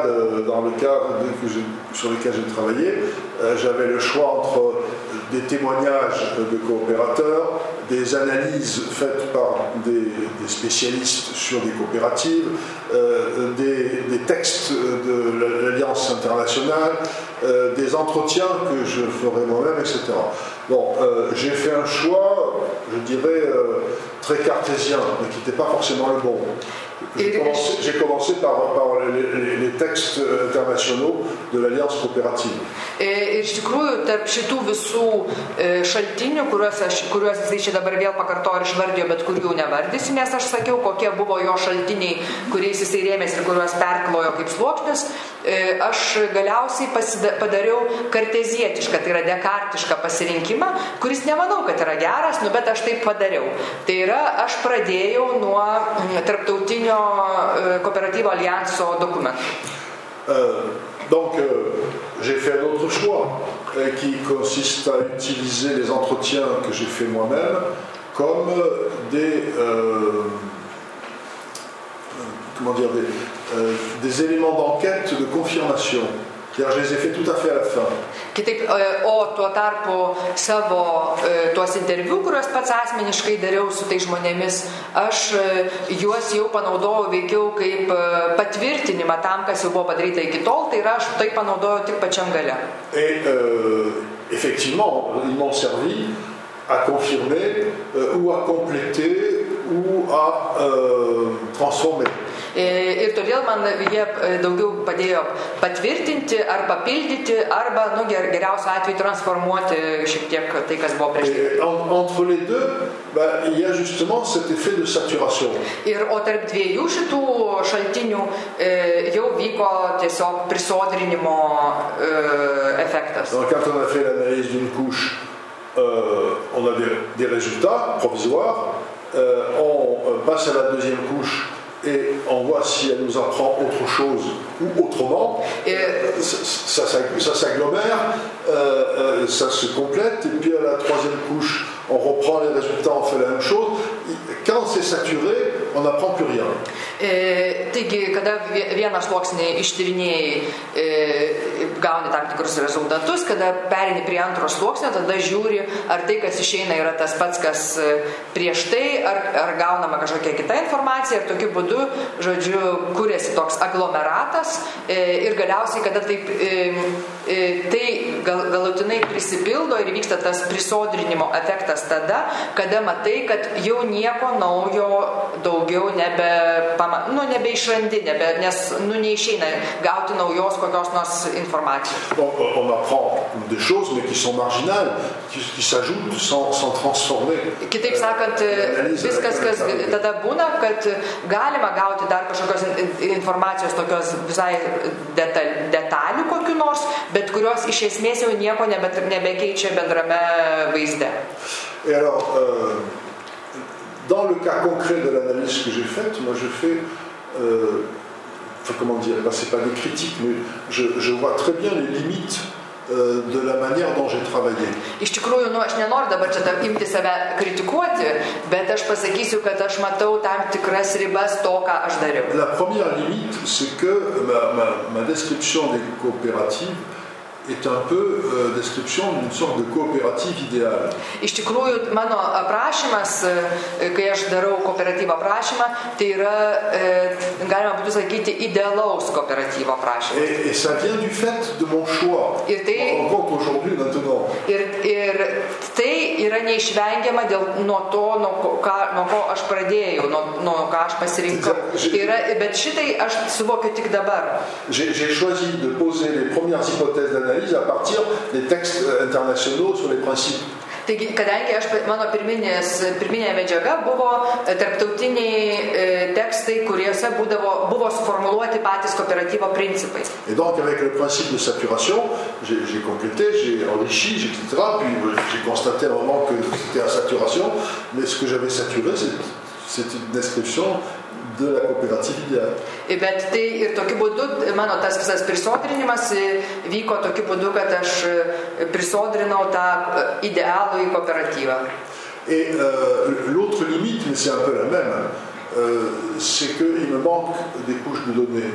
sur lequel j'ai travaillé, j'avais le choix entre des témoignages de coopérateurs, des analyses faites par des spécialistes sur des coopératives, des textes de l'Alliance internationale, des entretiens que je ferai moi-même, etc. Bon, j'ai fait un choix, je dirais, très cartésien, mais qui n'était pas forcément le bon. J'ai commencé par les textes internationaux de l'Alliance coopérative. Ir iš tikrųjų, tarp šitų visų šaltinių, kuriuos jisai čia dabar vėl pakartojo ir išvardijo, bet kurių nevardysiu, nes aš sakiau, kokie buvo jo šaltiniai, kuriais jisai rėmėsi ir kuriuos perklojo kaip sluoksnis, aš galiausiai padariau kartezietišką, tai yra dekartišką pasirinkimą, kuris nemanau, kad yra geras, bet aš taip padariau. Tai yra, aš pradėjau nuo tarptautinio coopérative alliance document. Donc, j'ai fait un autre choix qui consiste à utiliser les entretiens que j'ai fait moi-même comme des éléments d'enquête de confirmation. C'est-à-dire, je les ai fait tout à fait à la fin. Kitaip, o tuo tarpu savo tuos interviu, kuriuos pats asmeniškai dariau su tai žmonėmis, aš juos jau panaudojau veikiau kaip patvirtinimą tam, kas jau buvo padaryta iki tol, tai yra aš tai panaudojau tik pačiam gale. Et effectivement, ils m'ont servi à confirmer ou à compléter ou à transformer. Ir todėl man jie daugiau padėjo patvirtinti ar papildyti arba, geriausiu atveju transformuoti šiek tiek tai, kas buvo prieš tai. Entre les deux, il y a justement cet effet de saturation. O tarp dviejų šitų šaltinių jau vyko tiesiog prisodrinimo efektas. Donc, quand on a fait l'analyse d'une couche, on a des résultats provisoires, on passe à la deuxième couche. et on voit si elle nous apprend autre chose ou autrement. Ça s'agglomère, ça se complète, et puis à la troisième couche, on reprend les résultats, on fait la même chose. Quand c'est saturé, on n'apprend plus rien. Taigi, kada vieną sluoksnį ištyrinėjai, gauni tam tikrus rezultatus, kada perini prie antro sluoksnio, tada žiūri, ar tai, kas išeina, yra tas pats, kas prieš tai, ar gaunama kažkokia kita informacija, ir tokiu būdu, žodžiu, kuriasi toks aglomeratas, ir galiausiai, kada taip, tai galutinai prisipildo ir vyksta tas prisodrinimo efektas tada, kada matai, kad jau nieko naujo daugiau nebeišrandi, nes neišeina gauti naujos kokios nors informacijos. On apprend des choses, mais qui sont marginales, qui s'ajoutent sans transformer. Kitaip sakant, viskas, kas tada būna, kad galima gauti dar kažkokios informacijos tokios visai detalių kokių nors, bet kurios iš esmės jau nieko nebekeičia bendrame vaizde. Et alors, dans le cas concret de l'analyse que j'ai faite, moi je fais, comment dire, c'est pas des critiques, mais je vois très bien les limites de la manière dont j'ai travaillé. Iš tikrųjų, aš nenoriu dabar čia imti save kritikuoti, bet aš pasakysiu, kad aš matau tam tikras ribas to, ką aš dariau. La première limite, c'est que ma description des coopératives est un peu description d'une sorte de coopérative idéale. Iš tikrųjų, mano aprašymas, kai aš darau kooperatyvą aprašymą, tai yra, galima būtų sakyti, idealaus kooperatyvo aprašymas. Et ça vient du fait de mon choix. On compte aujourd'hui, maintenant. Ir tai yra neišvengiama nuo to, nuo ko aš pradėjau, nuo ką aš pasirinkau. Bet šitai aš suvokiu tik dabar. J'ai choisi de poser les premières hypothèses d'analyse à partir des textes internationaux sur les principes. Taigi, kadangi mano pirminė medžiaga buvo tarptautiniai tekstai, kuriuose buvo suformuluoti patys kooperatyvo principai. Et donc, avec le principe de saturation, j'ai complété, j'ai enrichi, etc. Puis j'ai constaté à un moment que c'était à saturation, mais ce que j'avais saturé, c'est une description de la coopérative idéale. Bet tai ir tokiu būdu, mano tas visas prisodrinimas vyko tokiu būdu, kad aš prisodrinau tą idealų į kooperatyvą. Et l'autre limite, mais c'est un peu la même, c'est qu'il me manque des couches de données.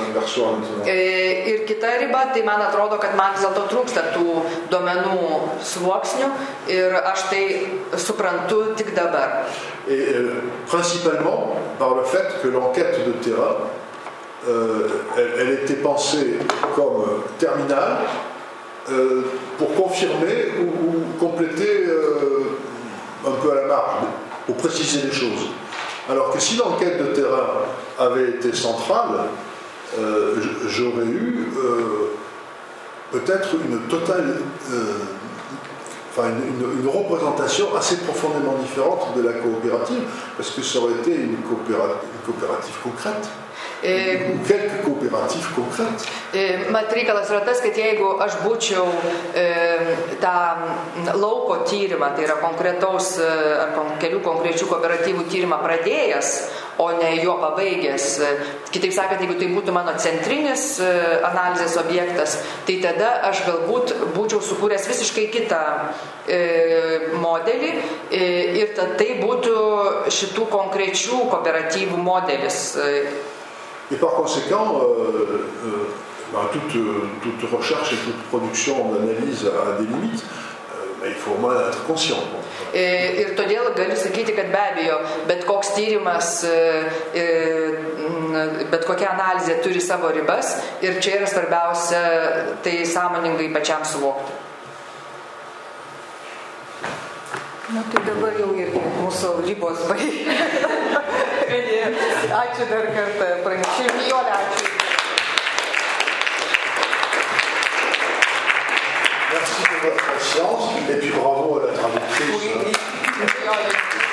Ir kita riba, tai man atrodo, kad man vis dėlto trūksta tų duomenų sluoksnių ir aš tai suprantu tik dabar. Et principalement par le fait que l'enquête de terrain, elle était pensée comme terminale pour confirmer ou compléter un peu à la marge, pour préciser les choses. Alors que si l'enquête de terrain avait été centrale, j'aurais eu peut-être une totale, une représentation assez profondément différente de la coopérative, parce que ça aurait été une coopérative concrète. Ou quelques coopératives concrètes. Mat reikalas yra tas, kad jeigu aš būčiau tą lauko tyrimą, tai yra konkretaus ar kelių konkrečių kooperatyvų tyrimą pradėjęs, o ne jo pabaigęs, kitaip sakant, jeigu tai būtų mano centrinis analizės objektas, tai tada aš galbūt būčiau sukūręs visiškai kitą modelį ir tai būtų šitų konkrečių kooperatyvų modelis. Et par conséquent, toute recherche et toute production d'analyse a des limites, il faut au moins être conscient. Ir todėl galiu sakyti, kad be abejo, bet koks tyrimas, bet kokia analizė turi savo ribas ir čia yra svarbiausia tai sąmoningai pačiam suvokti. Na tai dabar jau irgi mūsų ribos baigė. Ačiū dar kartą pranešimui. Jolė, ačiū. Merci de votre patience et puis bravo à la traductrice. Oui.